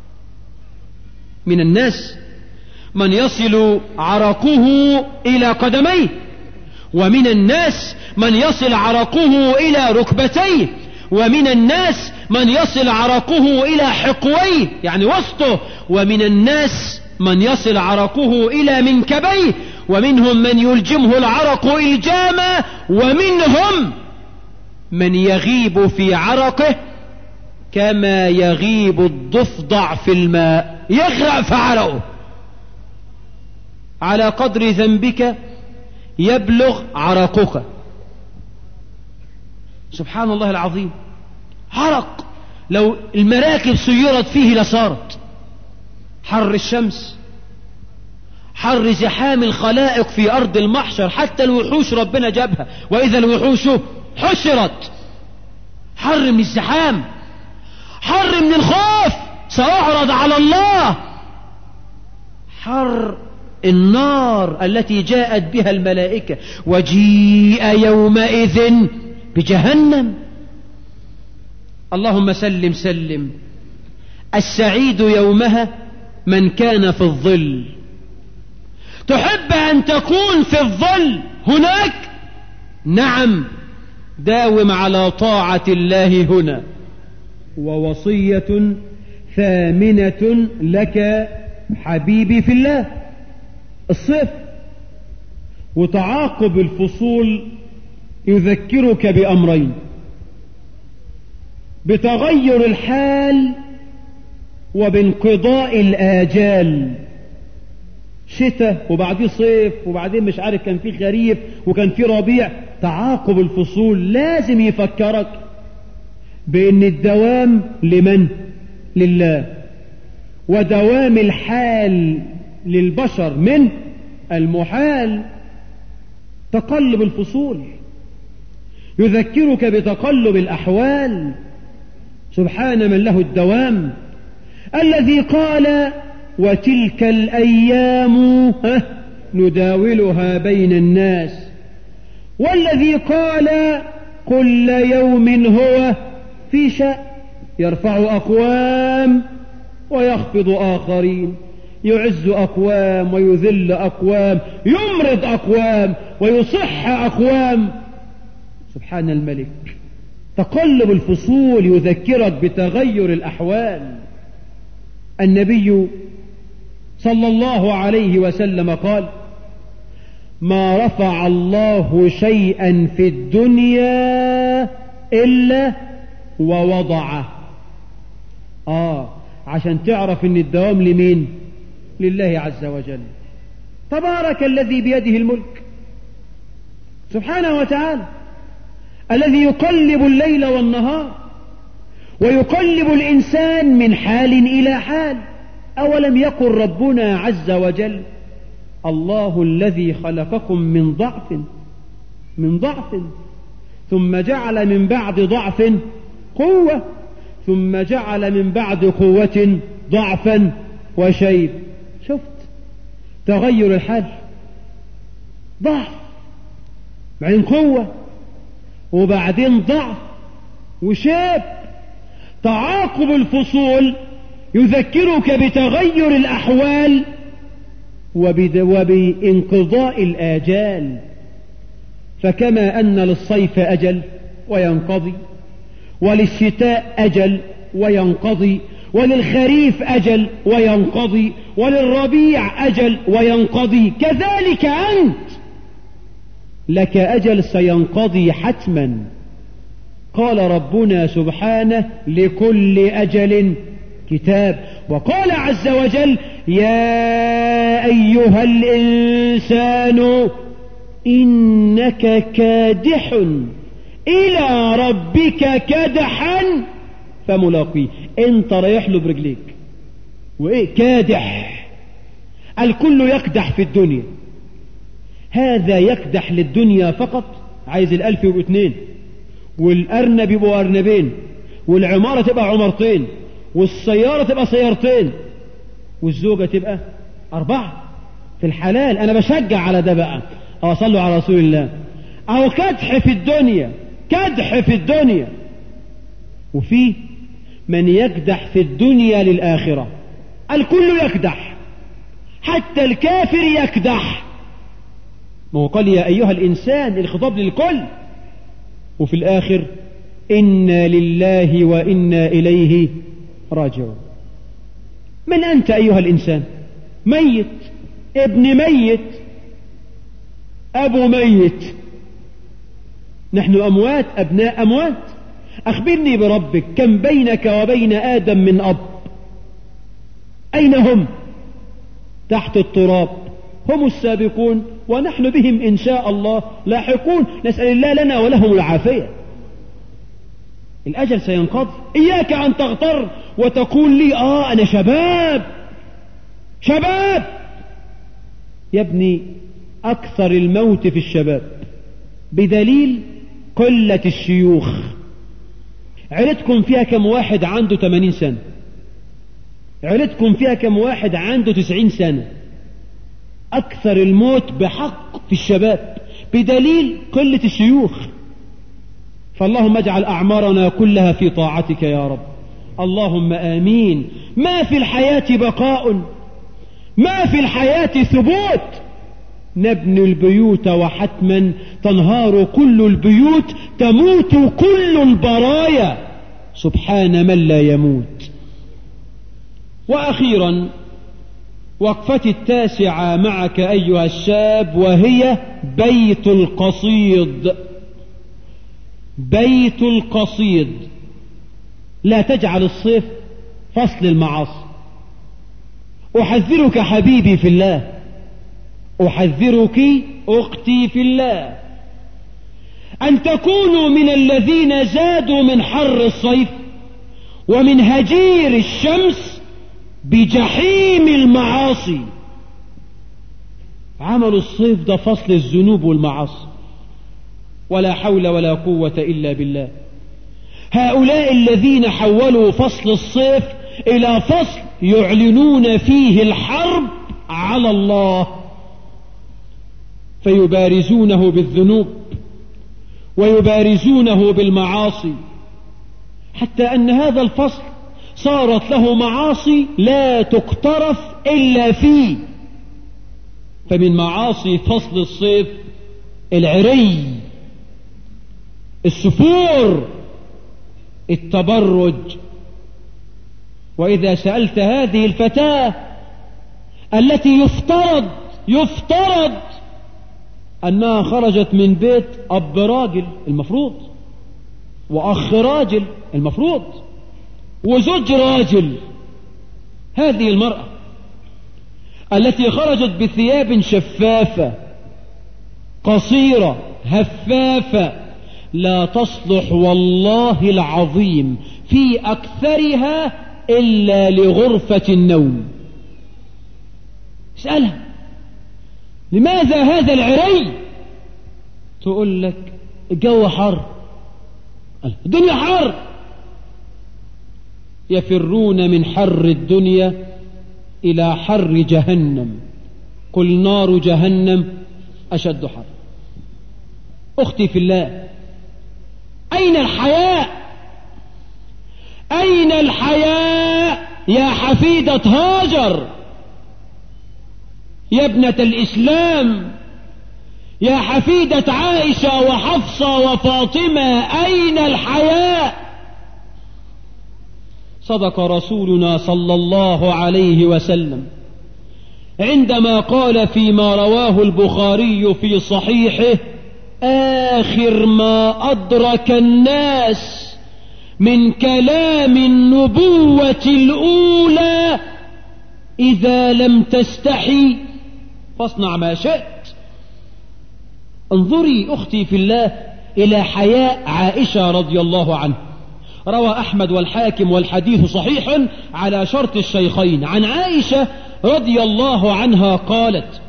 من الناس من يصل عرقه إلى قدميه، ومن الناس من يصل عرقه إلى ركبتيه، ومن الناس من يصل عرقه إلى حقويه يعني وسطه، ومن الناس من يصل عرقه إلى منكبيه، ومنهم من يلجمه العرق إلجاما، ومنهم من يغيب في عرقه كما يغيب الضفدع في الماء، يغرق في عرقه. على قدر ذنبك يبلغ عرقك. سبحان الله العظيم. عرق لو المراكب سيرت فيه لصارت. حر الشمس، حر زحام الخلائق في أرض المحشر، حتى الوحوش ربنا جابها، وإذا الوحوش حشرت. حر من الزحام، حر من الخوف، سأعرض على الله. حر النار التي جاءت بها الملائكة، وجيء يومئذ بجهنم. اللهم سلم سلم. السعيد يومها من كان في الظل. تحب أن تكون في الظل هناك؟ نعم، داوم على طاعة الله هنا. ووصية ثامنة لك حبيبي في الله. الصيف وتعاقب الفصول يذكرك بأمرين: بتغير الحال وبانقضاء الآجال. شتاء وبعديه صيف وبعدين مش عارف كان فيه خريف وكان فيه ربيع. تعاقب الفصول لازم يفكرك بأن الدوام لمن؟ لله. ودوام الحال للبشر من المحال. تقلب الفصول يذكرك بتقلب الأحوال. سبحان من له الدوام، الذي قال: وتلك الأيام نداولها بين الناس، والذي قال: كل يوم هو في شأن، يرفع أقوام ويخفض آخرين، يعز أقوام ويذل أقوام، يمرض أقوام ويصح أقوام. سبحان الملك. تقلب الفصول يذكرك بتغير الأحوال. النبي صلى الله عليه وسلم قال: ما رفع الله شيئا في الدنيا إلا ووضعه. عشان تعرف ان الدوام لمين؟ لله عز وجل. تبارك الذي بيده الملك سبحانه وتعالى، الذي يقلب الليل والنهار ويقلب الإنسان من حال إلى حال. أولم يقل ربنا عز وجل: الله الذي خلقكم من ضعف ثم جعل من بعد ضعف قوة ثم جعل من بعد قوة ضعفا وشيب. شفت تغير الحال؟ ضعف بعدين قوة وبعدين ضعف وشيب. تعاقب الفصول يذكرك بتغير الأحوال وبانقضاء الآجال. فكما أن للصيف أجل وينقضي، وللشتاء أجل وينقضي، وللخريف أجل وينقضي، وللربيع أجل وينقضي، كذلك أنت لك أجل سينقضي حتما. قال ربنا سبحانه: لكل أجل كتاب. وقال عز وجل: يا أيها الإنسان إنك كادح إلى ربك كدحا فملاقيه. انت رايح له برجليك. وإيه كادح؟ الكل يكدح في الدنيا، هذا يكدح للدنيا فقط، عايز الألف يبقوا 2، والأرنب يبقوا أرنبين، والعمارة تبقى عمارتين، والسيارة تبقى سيارتين، والزوجة تبقى 4 في الحلال. أنا بشجع على ده بقى. صلوا على رسول الله. أو كدح في الدنيا، كدح في الدنيا. وفي من يكدح في الدنيا للآخرة. الكل يكدح، حتى الكافر يكدح. ما هو قال يا أيها الإنسان، الخطاب للكل. وفي الآخر إنا لله وإنا إليه راجعون. من أنت أيها الإنسان؟ ميت، ابن ميت، أبو ميت. نحن أموات، أبناء أموات. أخبرني بربك، كم بينك وبين آدم من أب؟ أين هم؟ تحت التراب. هم السابقون ونحن بهم إن شاء الله لاحقون. نسأل الله لنا ولهم العافية. الأجل سينقضي. إياك أن تغتر وتقول لي أنا شباب. شباب يا ابني، أكثر الموت في الشباب بدليل قلة الشيوخ. عيلتكم فيها كم واحد عنده 80 سنة؟ عيلتكم فيها كم واحد عنده 90 سنة؟ أكثر الموت بحق في الشباب بدليل قلة الشيوخ. فاللهم اجعل أعمارنا كلها في طاعتك يا رب. اللهم آمين. ما في الحياة بقاء، ما في الحياة ثبوت. نبني البيوت وحتما تنهار كل البيوت، تموت كل البرايا، سبحان من لا يموت. وأخيرا وقفتي 9 معك أيها الشاب، وهي بيت القصيد. بيت القصيد. لا تجعل الصيف فصل المعاصي. أحذرك حبيبي في الله، أحذرك أختي في الله، أن تكونوا من الذين زادوا من حر الصيف ومن هجير الشمس بجحيم المعاصي. عمل الصيف ده فصل الذنوب والمعاصي، ولا حول ولا قوة إلا بالله. هؤلاء الذين حولوا فصل الصيف إلى فصل يعلنون فيه الحرب على الله، فيبارزونه بالذنوب ويبارزونه بالمعاصي، حتى أن هذا الفصل صارت له معاصي لا تقترف إلا فيه. فمن معاصي فصل الصيف العري، السفور، التبرج. وإذا سألت هذه الفتاة التي يفترض أنها خرجت من بيت أب راجل المفروض، وأخ راجل المفروض، وزوج راجل، هذه المرأة التي خرجت بثياب شفافة قصيرة هفافة لا تصلح والله العظيم في أكثرها إلا لغرفة النوم. اسألها لماذا هذا العري؟ تقول لك الجو حر، الدنيا حر. يفرون من حر الدنيا إلى حر جهنم، قل نار جهنم أشد حر. أختي في الله، أين الحياء؟ أين الحياء يا حفيدة هاجر، يا ابنة الإسلام، يا حفيدة عائشة وحفصة وفاطمة؟ أين الحياء؟ صدق رسولنا صلى الله عليه وسلم عندما قال فيما رواه البخاري في صحيحه: آخر ما أدرك الناس من كلام النبوة الأولى: إذا لم تستحي فاصنع ما شئت. انظري أختي في الله إلى حياء عائشة رضي الله عنها. روى أحمد والحاكم والحديث صحيح على شرط الشيخين. عن عائشة رضي الله عنها قالت: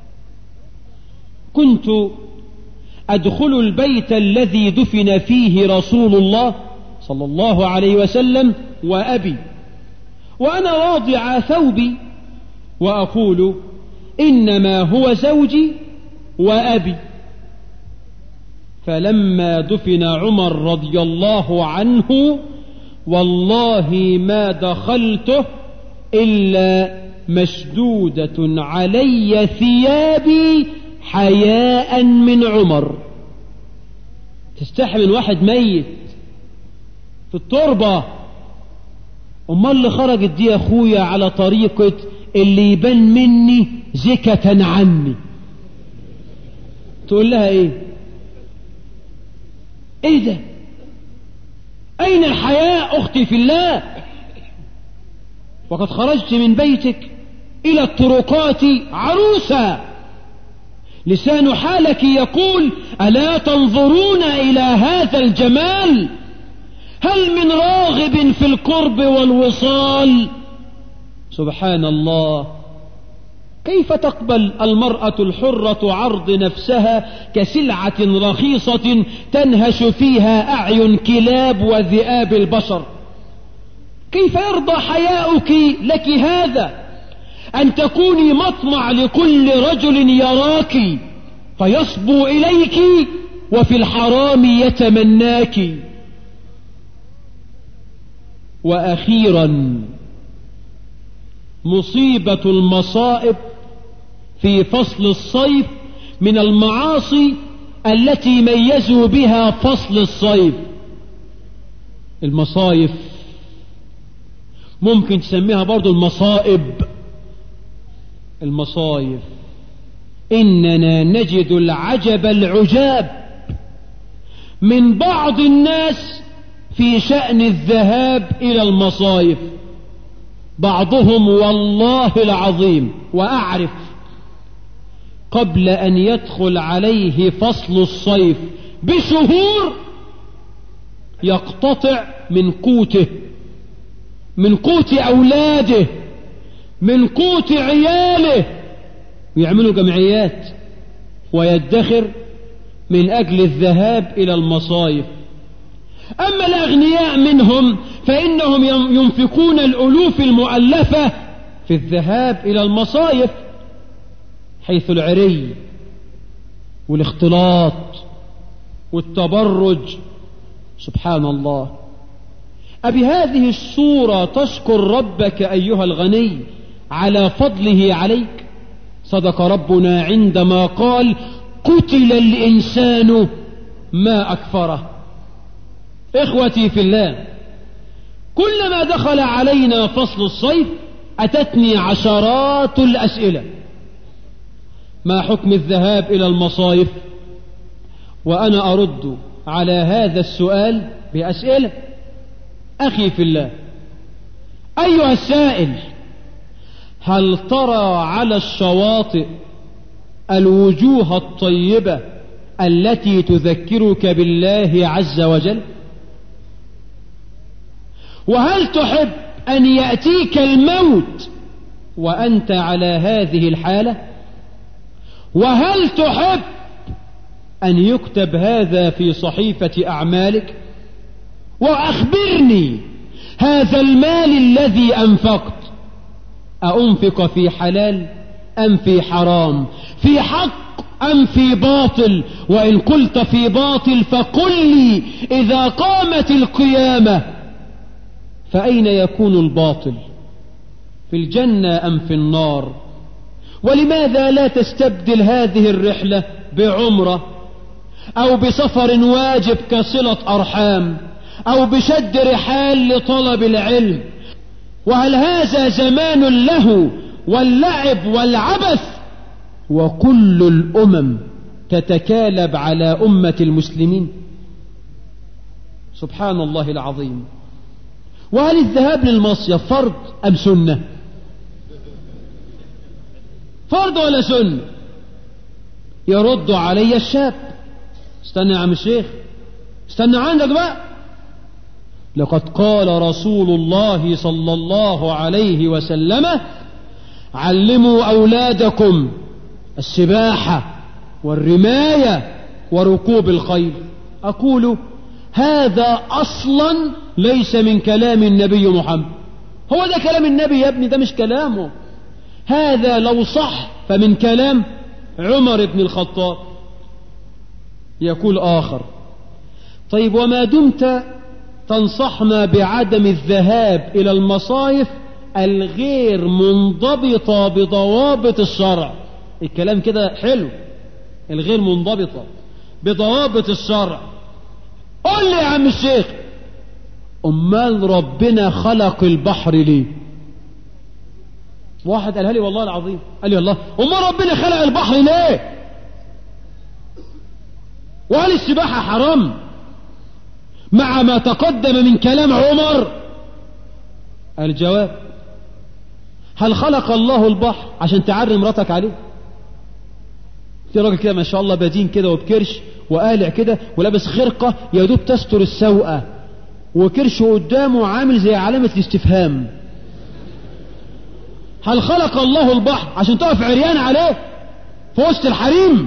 كنت أدخل البيت الذي دفن فيه رسول الله صلى الله عليه وسلم وأبي، وأنا واضع ثوبي، وأقول: إنما هو زوجي وأبي. فلما دفن عمر رضي الله عنه والله ما دخلته إلا مشدودة علي ثيابي حياء من عمر. تستحي من واحد ميت في التربة، أما اللي خرجت دي يا أخويا على طريقة اللي يبان مني زكة عني. تقول لها ايه؟ ايه ده؟ اين الحياء اختي في الله؟ وقد خرجت من بيتك الى الطرقات عروسا، لسان حالك يقول: ألا تنظرون إلى هذا الجمال؟ هل من راغب في القرب والوصال؟ سبحان الله، كيف تقبل المرأة الحرة عرض نفسها كسلعة رخيصة تنهش فيها أعين كلاب وذئاب البشر؟ كيف يرضى حياؤك لك هذا، أن تكوني مطمع لكل رجل يراك فيصبو إليك وفي الحرام يتمناك؟ وأخيرا، مصيبة المصائب في فصل الصيف من المعاصي التي ميزوا بها فصل الصيف. المصايف ممكن تسميها برضو المصائب. المصايف، إننا نجد العجب العجاب من بعض الناس في شأن الذهاب إلى المصايف. بعضهم والله العظيم وأعرف قبل أن يدخل عليه فصل الصيف بشهور يقتطع من قوته، من قوت أولاده، من قوت عياله، ويعملوا جمعيات ويدخر من أجل الذهاب إلى المصايف. أما الأغنياء منهم فإنهم ينفقون الألوف المؤلفة في الذهاب إلى المصايف، حيث العري والاختلاط والتبرج. سبحان الله. أبهذه الصورة تشكر ربك أيها الغني على فضله عليك؟ صدق ربنا عندما قال: قتل الإنسان ما أكفره. إخوتي في الله، كلما دخل علينا فصل الصيف أتتني عشرات الأسئلة: ما حكم الذهاب إلى المصايف؟ وأنا أرد على هذا السؤال بأسئلة. أخي في الله، أيها السائل، هل ترى على الشواطئ الوجوه الطيبة التي تذكرك بالله عز وجل؟ وهل تحب أن يأتيك الموت وأنت على هذه الحالة؟ وهل تحب أن يكتب هذا في صحيفة أعمالك؟ وأخبرني، هذا المال الذي أنفقت أأنفق في حلال أم في حرام، في حق أم في باطل؟ وإن قلت في باطل فقل لي إذا قامت القيامة فأين يكون الباطل، في الجنة أم في النار؟ ولماذا لا تستبدل هذه الرحلة بعمرة أو بسفر واجب كصلة أرحام أو بشد رحال لطلب العلم؟ وهل هذا زمان له واللعب والعبث؟ وكل الأمم تتكالب على أمة المسلمين. سبحان الله العظيم. وهل الذهاب للمصيف فرض أم سنة؟ فرض ولا سنة؟ يرد علي الشاب. استنى يا عم الشيخ، استنى عندك بقى. لقد قال رسول الله صلى الله عليه وسلم: علموا أولادكم السباحة والرماية وركوب الخيل. أقول: هذا أصلا ليس من كلام النبي محمد. هو ده كلام النبي يا ابني؟ ده مش كلامه. هذا لو صح فمن كلام عمر بن الخطاب. يقول آخر: طيب وما دمت تنصحنا بعدم الذهاب إلى المصايف الغير منضبطة بضوابط الشرع. الكلام كده حلو، الغير منضبطة بضوابط الشرع. قل لي يا عم الشيخ، أمال ربنا خلق البحر ليه؟ واحد قالها لي والله العظيم، قال لي والله أمال ربنا خلق البحر ليه؟ وهل السباحة حرام مع ما تقدم من كلام عمر؟ الجواب: هل خلق الله البحر عشان تعري مراتك عليه؟ في راجل كده ما شاء الله بدين كده وبكرش وقالع كده ولابس خرقة يدوب تستر السوءة، وكرشه قدامه عامل زي علامة الاستفهام. هل خلق الله البحر عشان تقف عريان عليه في وسط الحريم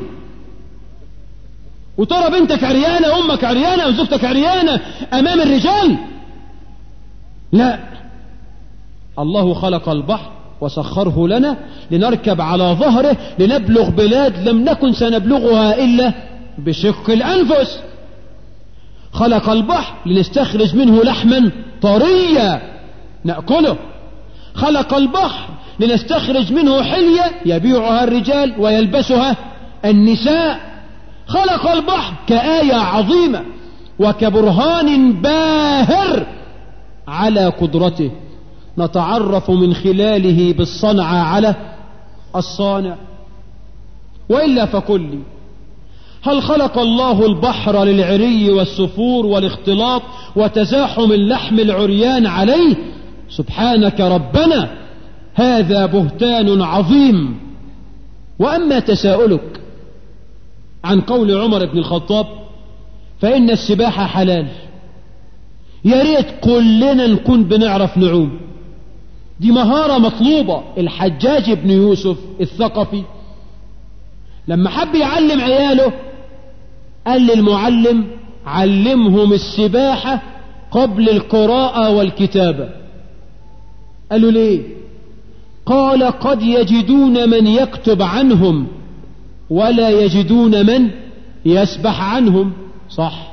وترى بنتك عريانة، أمك عريانة، وزوجتك عريانة أمام الرجال؟ لا، الله خلق البحر وسخره لنا لنركب على ظهره لنبلغ بلاد لم نكن سنبلغها إلا بشق الأنفس. خلق البحر لنستخرج منه لحما طريا نأكله. خلق البحر لنستخرج منه حلية يبيعها الرجال ويلبسها النساء. خلق البحر كآية عظيمة وكبرهان باهر على قدرته نتعرف من خلاله بالصنعة على الصانع. وإلا فقل لي، هل خلق الله البحر للعري والسفور والاختلاط وتزاحم اللحم العريان عليه؟ سبحانك ربنا، هذا بهتان عظيم. وأما تساؤلك عن قول عمر بن الخطاب فإن السباحة حلال، يا ريت كلنا نكون بنعرف نعوم، دي مهارة مطلوبة. الحجاج بن يوسف الثقفي لما حب يعلم عياله قال للمعلم: علمهم السباحة قبل القراءة والكتابة. قال له: ليه؟ قال: قد يجدون من يكتب عنهم ولا يجدون من يسبح عنهم. صح،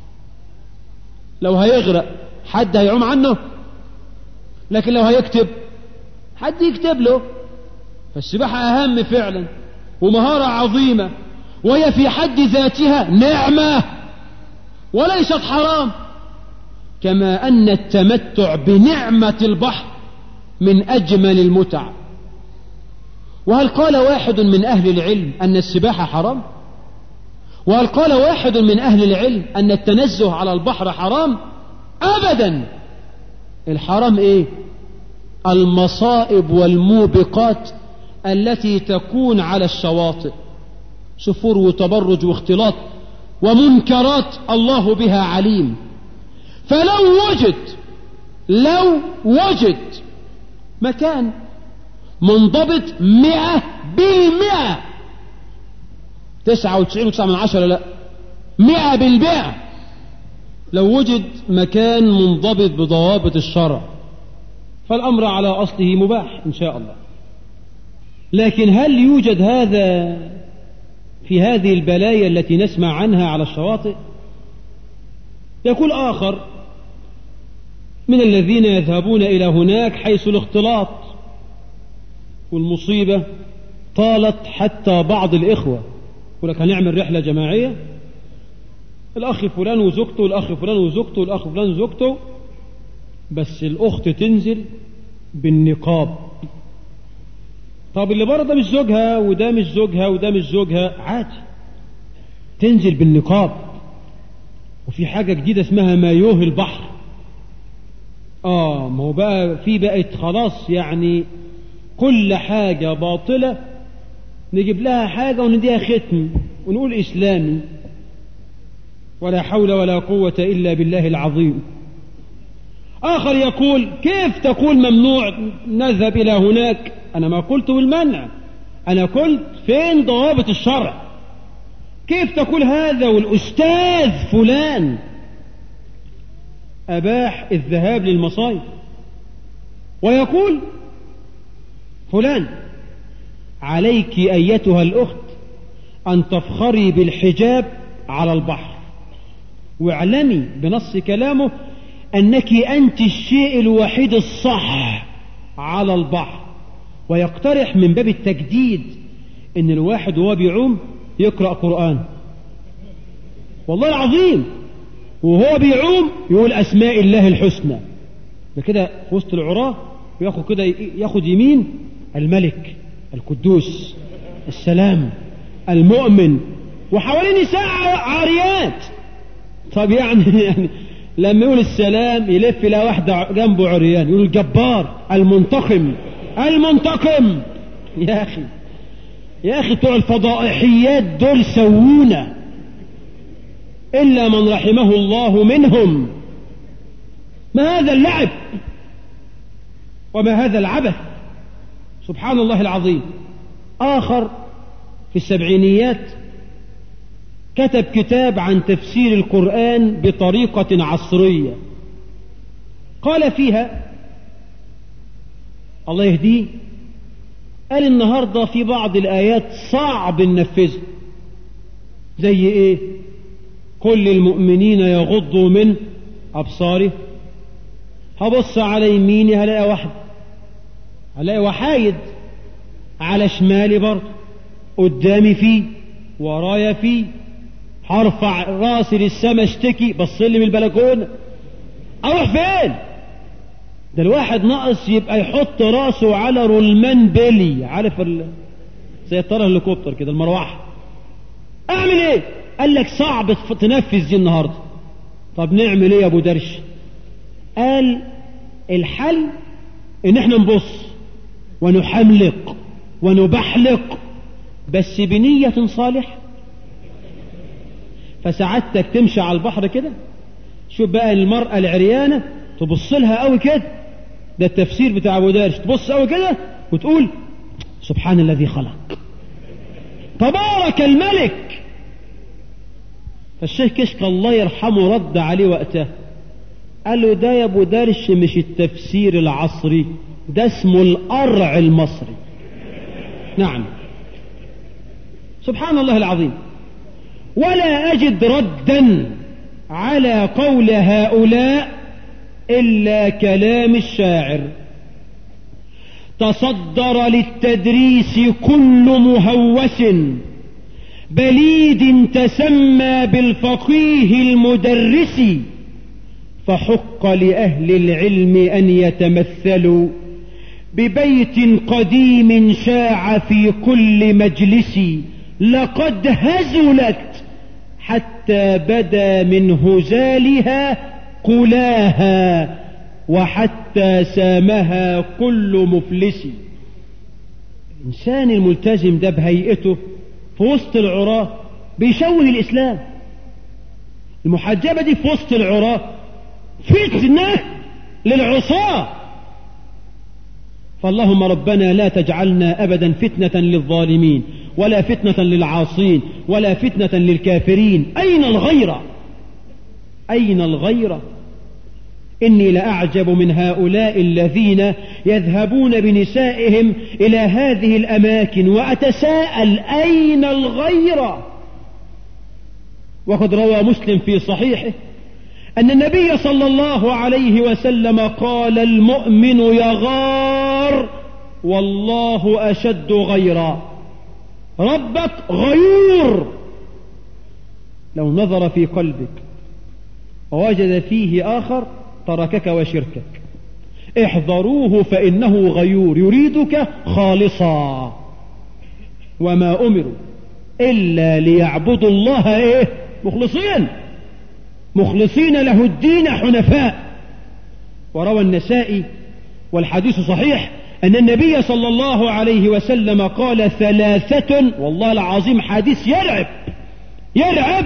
لو هيغرق حد هيعوم عنه، لكن لو هيكتب حد يكتب له. فالسباحة أهم فعلا ومهارة عظيمة، وهي في حد ذاتها نعمة وليست حرام، كما أن التمتع بنعمة البحر من أجمل المتع. وهل قال واحد من أهل العلم أن السباحة حرام؟ وهل قال واحد من أهل العلم أن التنزه على البحر حرام؟ أبدا. الحرام إيه؟ المصائب والموبقات التي تكون على الشواطئ، سفور وتبرج واختلاط ومنكرات الله بها عليم. لو وجد مكان منضبط 100%، 99.9 لا 100%، لو وجد مكان منضبط بضوابط الشرع فالأمر على أصله مباح إن شاء الله. لكن هل يوجد هذا في هذه البلايا التي نسمع عنها على الشواطئ؟ يقول آخر من الذين يذهبون إلى هناك حيث الاختلاط والمصيبة طالت حتى بعض الإخوة يقول لك هنعمل رحلة جماعية، الأخ فلان وزوجته، الأخ فلان وزوجته، الأخ فلان وزوجته، بس الأخت تنزل بالنقاب. طب اللي بره ده مش زوجها وده مش زوجها وده مش زوجها، عادي تنزل بالنقاب. وفي حاجة جديدة اسمها مايوه البحر. ما هو بقى في بقت خلاص يعني كل حاجة باطلة نجيب لها حاجة ونديها ختم ونقول إسلامي، ولا حول ولا قوة إلا بالله العظيم. آخر يقول كيف تقول ممنوع نذهب إلى هناك؟ أنا ما قلت بالمنع، أنا قلت فين ضوابط الشرع؟ كيف تقول هذا والأستاذ فلان أباح الذهاب للمصايف؟ ويقول فلان عليك أيتها الأخت أن تفخري بالحجاب على البحر، واعلمي بنص كلامه أنك أنت الشيء الوحيد الصح على البحر. ويقترح من باب التجديد إن الواحد وهو بيعوم يقرأ قرآن، والله العظيم، وهو بيعوم يقول أسماء الله الحسنى. بكده في وسط العراة ياخد كده، ياخد يمين الملك القدوس السلام المؤمن، وحوالين نساء عاريات. طب يعني لما يقول السلام يلف لا واحدة جنبه عريان، يقول الجبار المنتقم المنتقم. يا أخي بتوع الفضائحيات دول سوونا إلا من رحمه الله منهم. ما هذا اللعب وما هذا العبث؟ سبحان الله العظيم. آخر في السبعينيات كتب كتاب عن تفسير القرآن بطريقة عصرية، قال فيها الله يهديه، قال النهاردة في بعض الآيات صعب ننفذها. زي ايه؟ كل المؤمنين يغضوا من أبصاره. هبص على يميني هلاقي واحد، هلاقي وحايد، على شمالي برضه، قدامي فيه، ورايا فيه، هرفع راسي للسما اشتكي، بصلي من البلكونة، اروح فين؟ ده الواحد ناقص يبقى يحط راسه على رولمان بيلي، عارف زي الطيارة الهليكوبتر كده، المروحة. اعمل ايه؟ قال لك صعب تنفذ دي النهارده. طب نعمل ايه يا ابو درش؟ قال الحل ان احنا نبص ونحملق ونبحلق، بس بنية صالحة. فسعادتك تمشي على البحر كده، شوف بقى المرأة العريانة تبص لها قوي كده، ده التفسير بتاع ابو دارش، تبص قوي كده وتقول سبحان الذي خلق، تبارك الملك. فالشيخ كشك الله يرحمه رد عليه وقتها، قال له ده يا ابو دارش مش التفسير العصري، ده اسمه القرع المصري. نعم، سبحان الله العظيم. ولا أجد ردا على قول هؤلاء إلا كلام الشاعر. تصدر للتدريس كل مهوس بليد تسمى بالفقيه المدرس، فحق لأهل العلم أن يتمثلوا ببيت قديم شاع في كل مجلس. لقد هزلت حتى بدا من هزالها قلاها، وحتى سامها كل مفلس. الإنسان الملتزم ده بهيئته في وسط العراة بيشوه الإسلام. المحجبة دي في وسط العراة فتنة للعصاة. فاللهم ربنا لا تجعلنا أبدا فتنة للظالمين، ولا فتنة للعاصين، ولا فتنة للكافرين. أين الغيرة؟ أين الغيرة؟ إني لأعجب من هؤلاء الذين يذهبون بنسائهم إلى هذه الأماكن، وأتساءل أين الغيرة؟ وقد روى مسلم في صحيحه أن النبي صلى الله عليه وسلم قال المؤمن يغار والله أشد غيرا. ربك غيور، لو نظر في قلبك ووجد فيه آخر تركك وشركك. احذروه فإنه غيور يريدك خالصا. وما أمروا إلا ليعبدوا الله مخلصين له الدين حنفاء. وروى النسائي والحديث صحيح أن النبي صلى الله عليه وسلم قال 3 والله العظيم حديث يرعب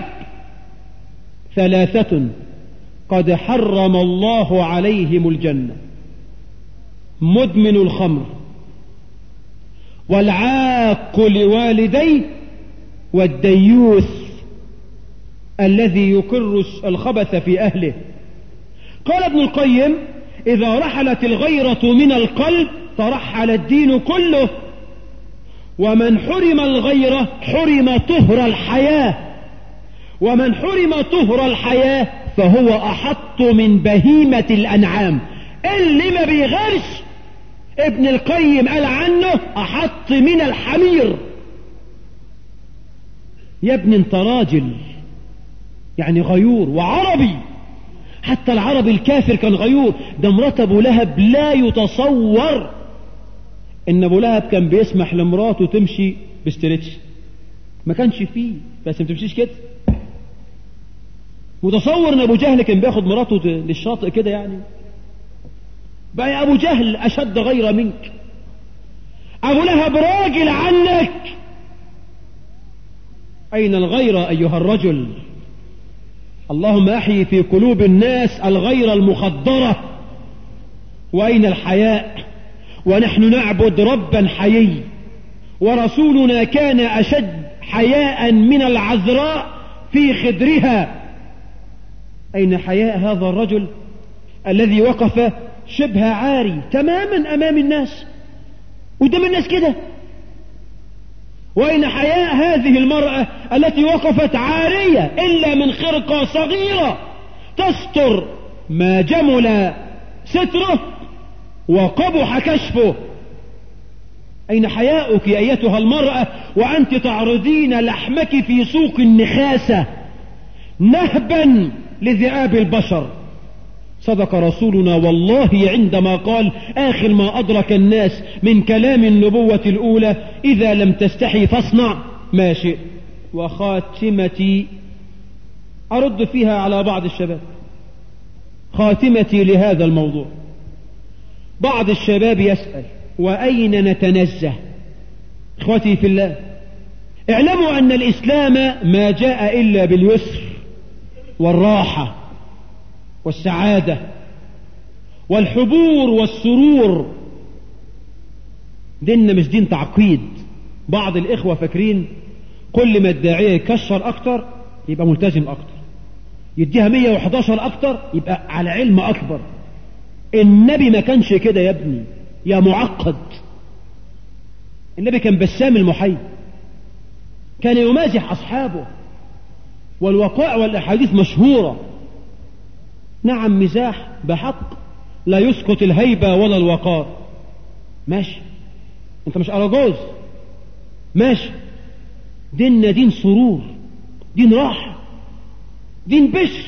3 قد حرم الله عليهم الجنة: مدمن الخمر، والعاق لوالديه، والديوث الذي يكر الخبث في أهله. قال ابن القيم: إذا رحلت الغيرة من القلب ترحل الدين كله، ومن حرم الغيرة حرم طهر الحياة، ومن حرم طهر الحياة فهو أحط من بهيمة الأنعام. اللي ما بيغيرش ابن القيم قال عنه أحط من الحمير. يا ابن انت راجل، يعني غيور وعربي، حتى العربي الكافر كان غيور. ده مرات ابو لهب لا يتصور ان ابو لهب كان بيسمح لمراته تمشي باسترتش، ما كانش فيه، بس ما تمشيش كده. متصور ان ابو جهل كان بياخد مراته للشاطئ كده يعني؟ بقى ابو جهل اشد غيرة منك. ابو لهب راجل عنك. اين الغيرة ايها الرجل؟ اللهم احيي في قلوب الناس الغيرة المخدرة. واين الحياء؟ ونحن نعبد ربا حيي، ورسولنا كان اشد حياء من العذراء في خدرها. اين حياء هذا الرجل الذي وقف شبه عاري تماما امام الناس، قدام الناس كده؟ وأين حياء هذه المرأة التي وقفت عارية إلا من خرقة صغيرة تستر ما جمل ستره وقبح كشفه؟ أين حياؤك أيتها المرأة وأنت تعرضين لحمك في سوق النخاسة نهبا لذئاب البشر؟ صدق رسولنا والله عندما قال: آخر ما أدرك الناس من كلام النبوة الأولى: إذا لم تستحي فاصنع ما شئت. وخاتمتي أرد فيها على بعض الشباب، خاتمتي لهذا الموضوع. بعض الشباب يسأل: وأين نتنزه؟ إخوتي في الله، اعلموا أن الإسلام ما جاء إلا باليسر والراحة والسعادة والحبور والسرور. ديننا مش دين تعقيد. بعض الإخوة فاكرين كل ما الداعية يكشر أكتر يبقى ملتزم أكتر، يديها 111 أكتر يبقى على علم أكبر. النبي ما كانش كده يا ابني يا معقد. النبي كان بسام المحيي، كان يمازح أصحابه، والوقائع والأحاديث مشهورة. نعم مزاح بحق لا يسقط الهيبة ولا الوقار، ماشي، انت مش أراجوز، ماشي. ديننا دين سرور، دين راحة، دين بشر.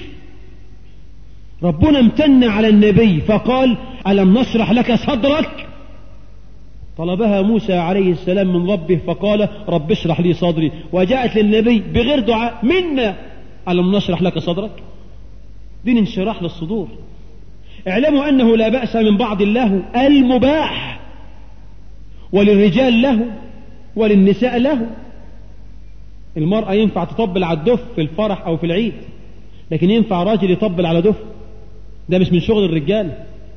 ربنا امتن على النبي فقال: ألم نشرح لك صدرك؟ طلبها موسى عليه السلام من ربه فقال: رب اشرح لي صدري. وجاءت للنبي بغير دعاء منا: ألم نشرح لك صدرك؟ دين انشراح للصدور. اعلموا أنه لا بأس من بعض اللهو المباح، وللرجال له وللنساء له. المرأة ينفع تطبل على الدف في الفرح أو في العيد، لكن ينفع راجل يطبل على دف؟ ده مش من شغل الرجال.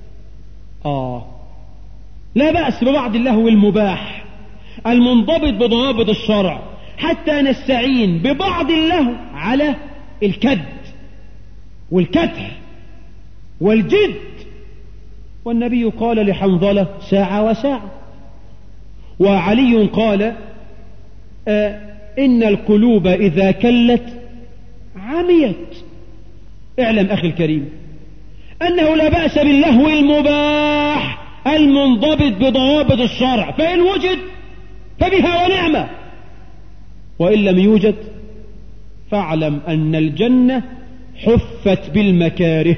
لا بأس ببعض اللهو المباح المنضبط بضوابط الشرع، حتى نستعين ببعض اللهو على الكد والكدح والجد. والنبي قال لحنظلة: ساعة وساعة. وعلي قال: إن القلوب إذا كلت عميت. اعلم أخي الكريم أنه لا بأس باللهو المباح المنضبط بضوابط الشرع، فإن وجد فبها ونعمة، وإن لم يوجد فاعلم أن الجنة حفت بالمكاره،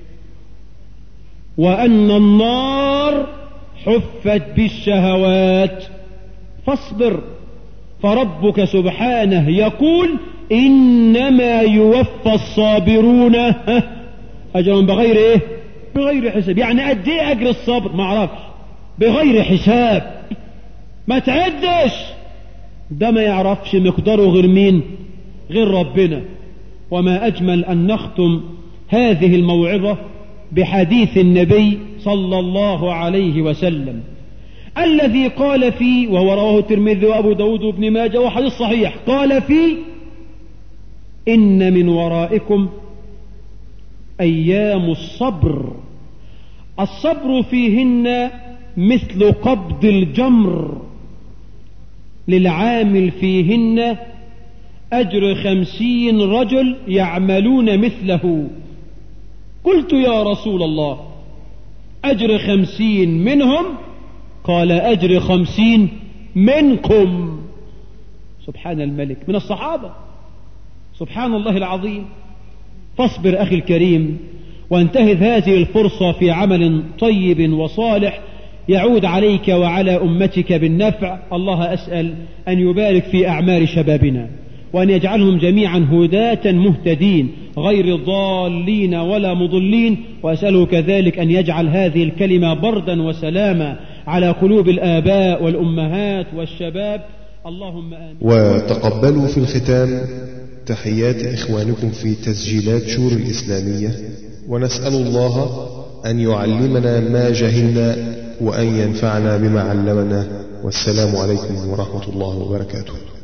وأن النار حفت بالشهوات. فاصبر، فربك سبحانه يقول: إنما يوفى الصابرون أجرهم بغير إيه؟ بغير حساب. يعني قد إيه أجر الصبر؟ ما أعرفش، بغير حساب، ما تعدش، ده ما يعرفش مقداره غير مين؟ غير ربنا. وما أجمل أن نختم هذه الموعظة بحديث النبي صلى الله عليه وسلم الذي قال فيه، وهو رواه الترمذي وأبو داود وابن ماجه وحديث صحيح، قال فيه: إن من ورائكم أيام الصبر، الصبر فيهن مثل قبض الجمر، للعامل فيهن أجر 50 رجل يعملون مثله. قلت يا رسول الله أجر 50 منهم؟ قال أجر 50 منكم. سبحان الملك، من الصحابة، سبحان الله العظيم. فاصبر أخي الكريم، وانتهز هذه الفرصة في عمل طيب وصالح يعود عليك وعلى أمتك بالنفع. الله أسأل أن يبارك في أعمار شبابنا، وأن يجعلهم جميعا هداة مهتدين غير ضالين ولا مضلين، وأسأله كذلك أن يجعل هذه الكلمة بردا وسلاما على قلوب الآباء والأمهات والشباب. اللهم آمين. وتقبلوا في الختام تحيات إخوانكم في تسجيلات شور الإسلامية، ونسأل الله أن يعلمنا ما جهلنا وأن ينفعنا بما علمنا. والسلام عليكم ورحمة الله وبركاته.